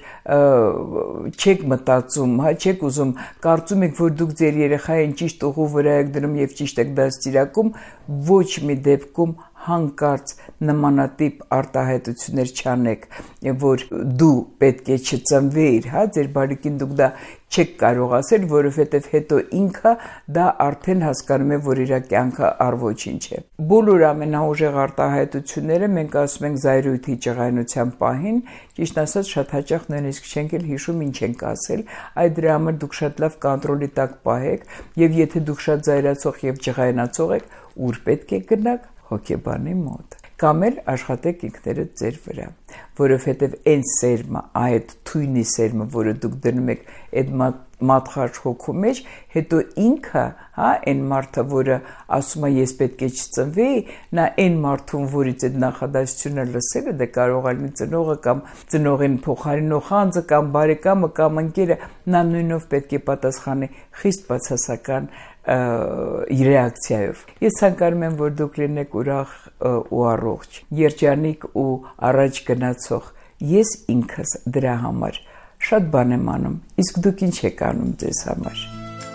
չեք մտածում, չեք ուզում, կարծում եք, որ դուք ձեր երեխային ճիշտ ուղու վրա եք դնում եւ ճիշտ եք դաստիարակում, ոչ մի դեպքում հանկարծ նմանատիպ արտահայտություններ չանեք, որ դու պետք է չծնվեիր, ձեր բարիկին դուք դա չեք կարող ասել, որովհետև հետո ինքը դա արդեն հասկանում է, որ իր կյանքը առ-ոչինչ է։ Բոլոր ամենաուժեղ արտահայտությունները մենք ասում ենք զայրույթի ջղայնության պահին, ճիշտ ասած շատ հաճախ նույնիսկ չենք էլ հիշում ինչ ենք ասել, այդ դրա համար դուք շատ լավ կոնտրոլի տակ պահեք, եւ եթե դուք շատ զայրացող եւ ջղայնացող եք, ուր պետք է գնաք հոգեբանի մոտ։ կամ էլ աշխատեք ինքներդ ձեր վրա, որովհետև այն սերմը, այդ թույնի սերմը, որը դուք դնում եք այդ մատխարճ հոգու մեջ, հետո ինքը, այն մարդը, որը ասում է ես պետք է չծնվի, նա այն մարդուն, որից այդ նախադասությունը լսել է, դա կարող է լինի ծնողը կամ ծնողին փոխարինող անձը կամ բարեկամը կամ ընկերը, նա նույնով պետք է պատասխանի խիստ բացասական ռեակցիայով։ Ես ցանկանում եմ, որ դուք լինեք ուրախ ու առողջ, երջանիկ ու առաջ գնացող։ Ես ինքս դրա համար շատ բան եմ անում, իսկ դուք ինչ եք անում ձեզ համար։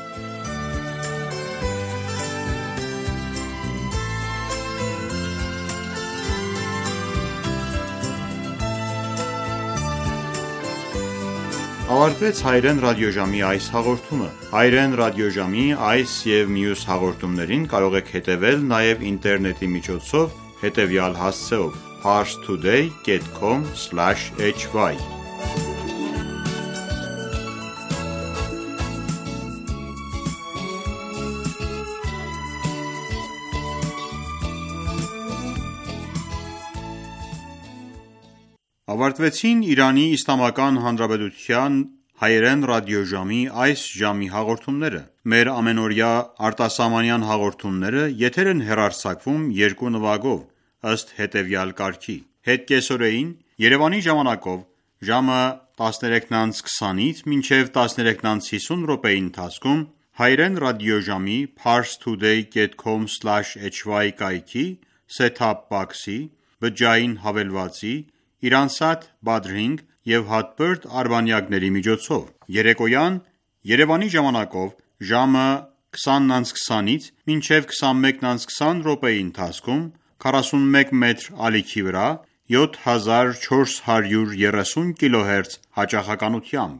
Ավարտվեց հայրեն ռադիոժամի այս հաղորդումը։ Հայրեն ռադիոժամի այս եւ մյուս հաղորդումներին կարող եք հետևել նաեւ ինտերնետի միջոցով հետևյալ հասցեով parstoday.com/hy Ավարտվեցին Իրանի Իսլամական Հանրապետության հայերեն ռադիոժամի այս ժամի հաղորդումները։ Մեր ամենօրյա արտասահմանյան հաղորդումները եթեր են հեռարձակվում երկու նվագով ըստ հետևյալ կարգի. Հետկեսօրեին Երևանի ժամանակով ժամը 13:20-ից մինչև 13:50 րոպեի ընթացքում հայերեն ռադիոժամի parstoday.com/hy կայքի set-top box-ի, բջջային հավելվածի, Իրանսատ Badring և Hotbird արբանյակների միջոցով։ Երեկոյան Երևանի ժամանակով ժամը 20:20-ից մինչև 21:20 րոպեի ընթացքում 41 մետր ալիքի վրա 7430 կիլոհերց հաճախականությամբ։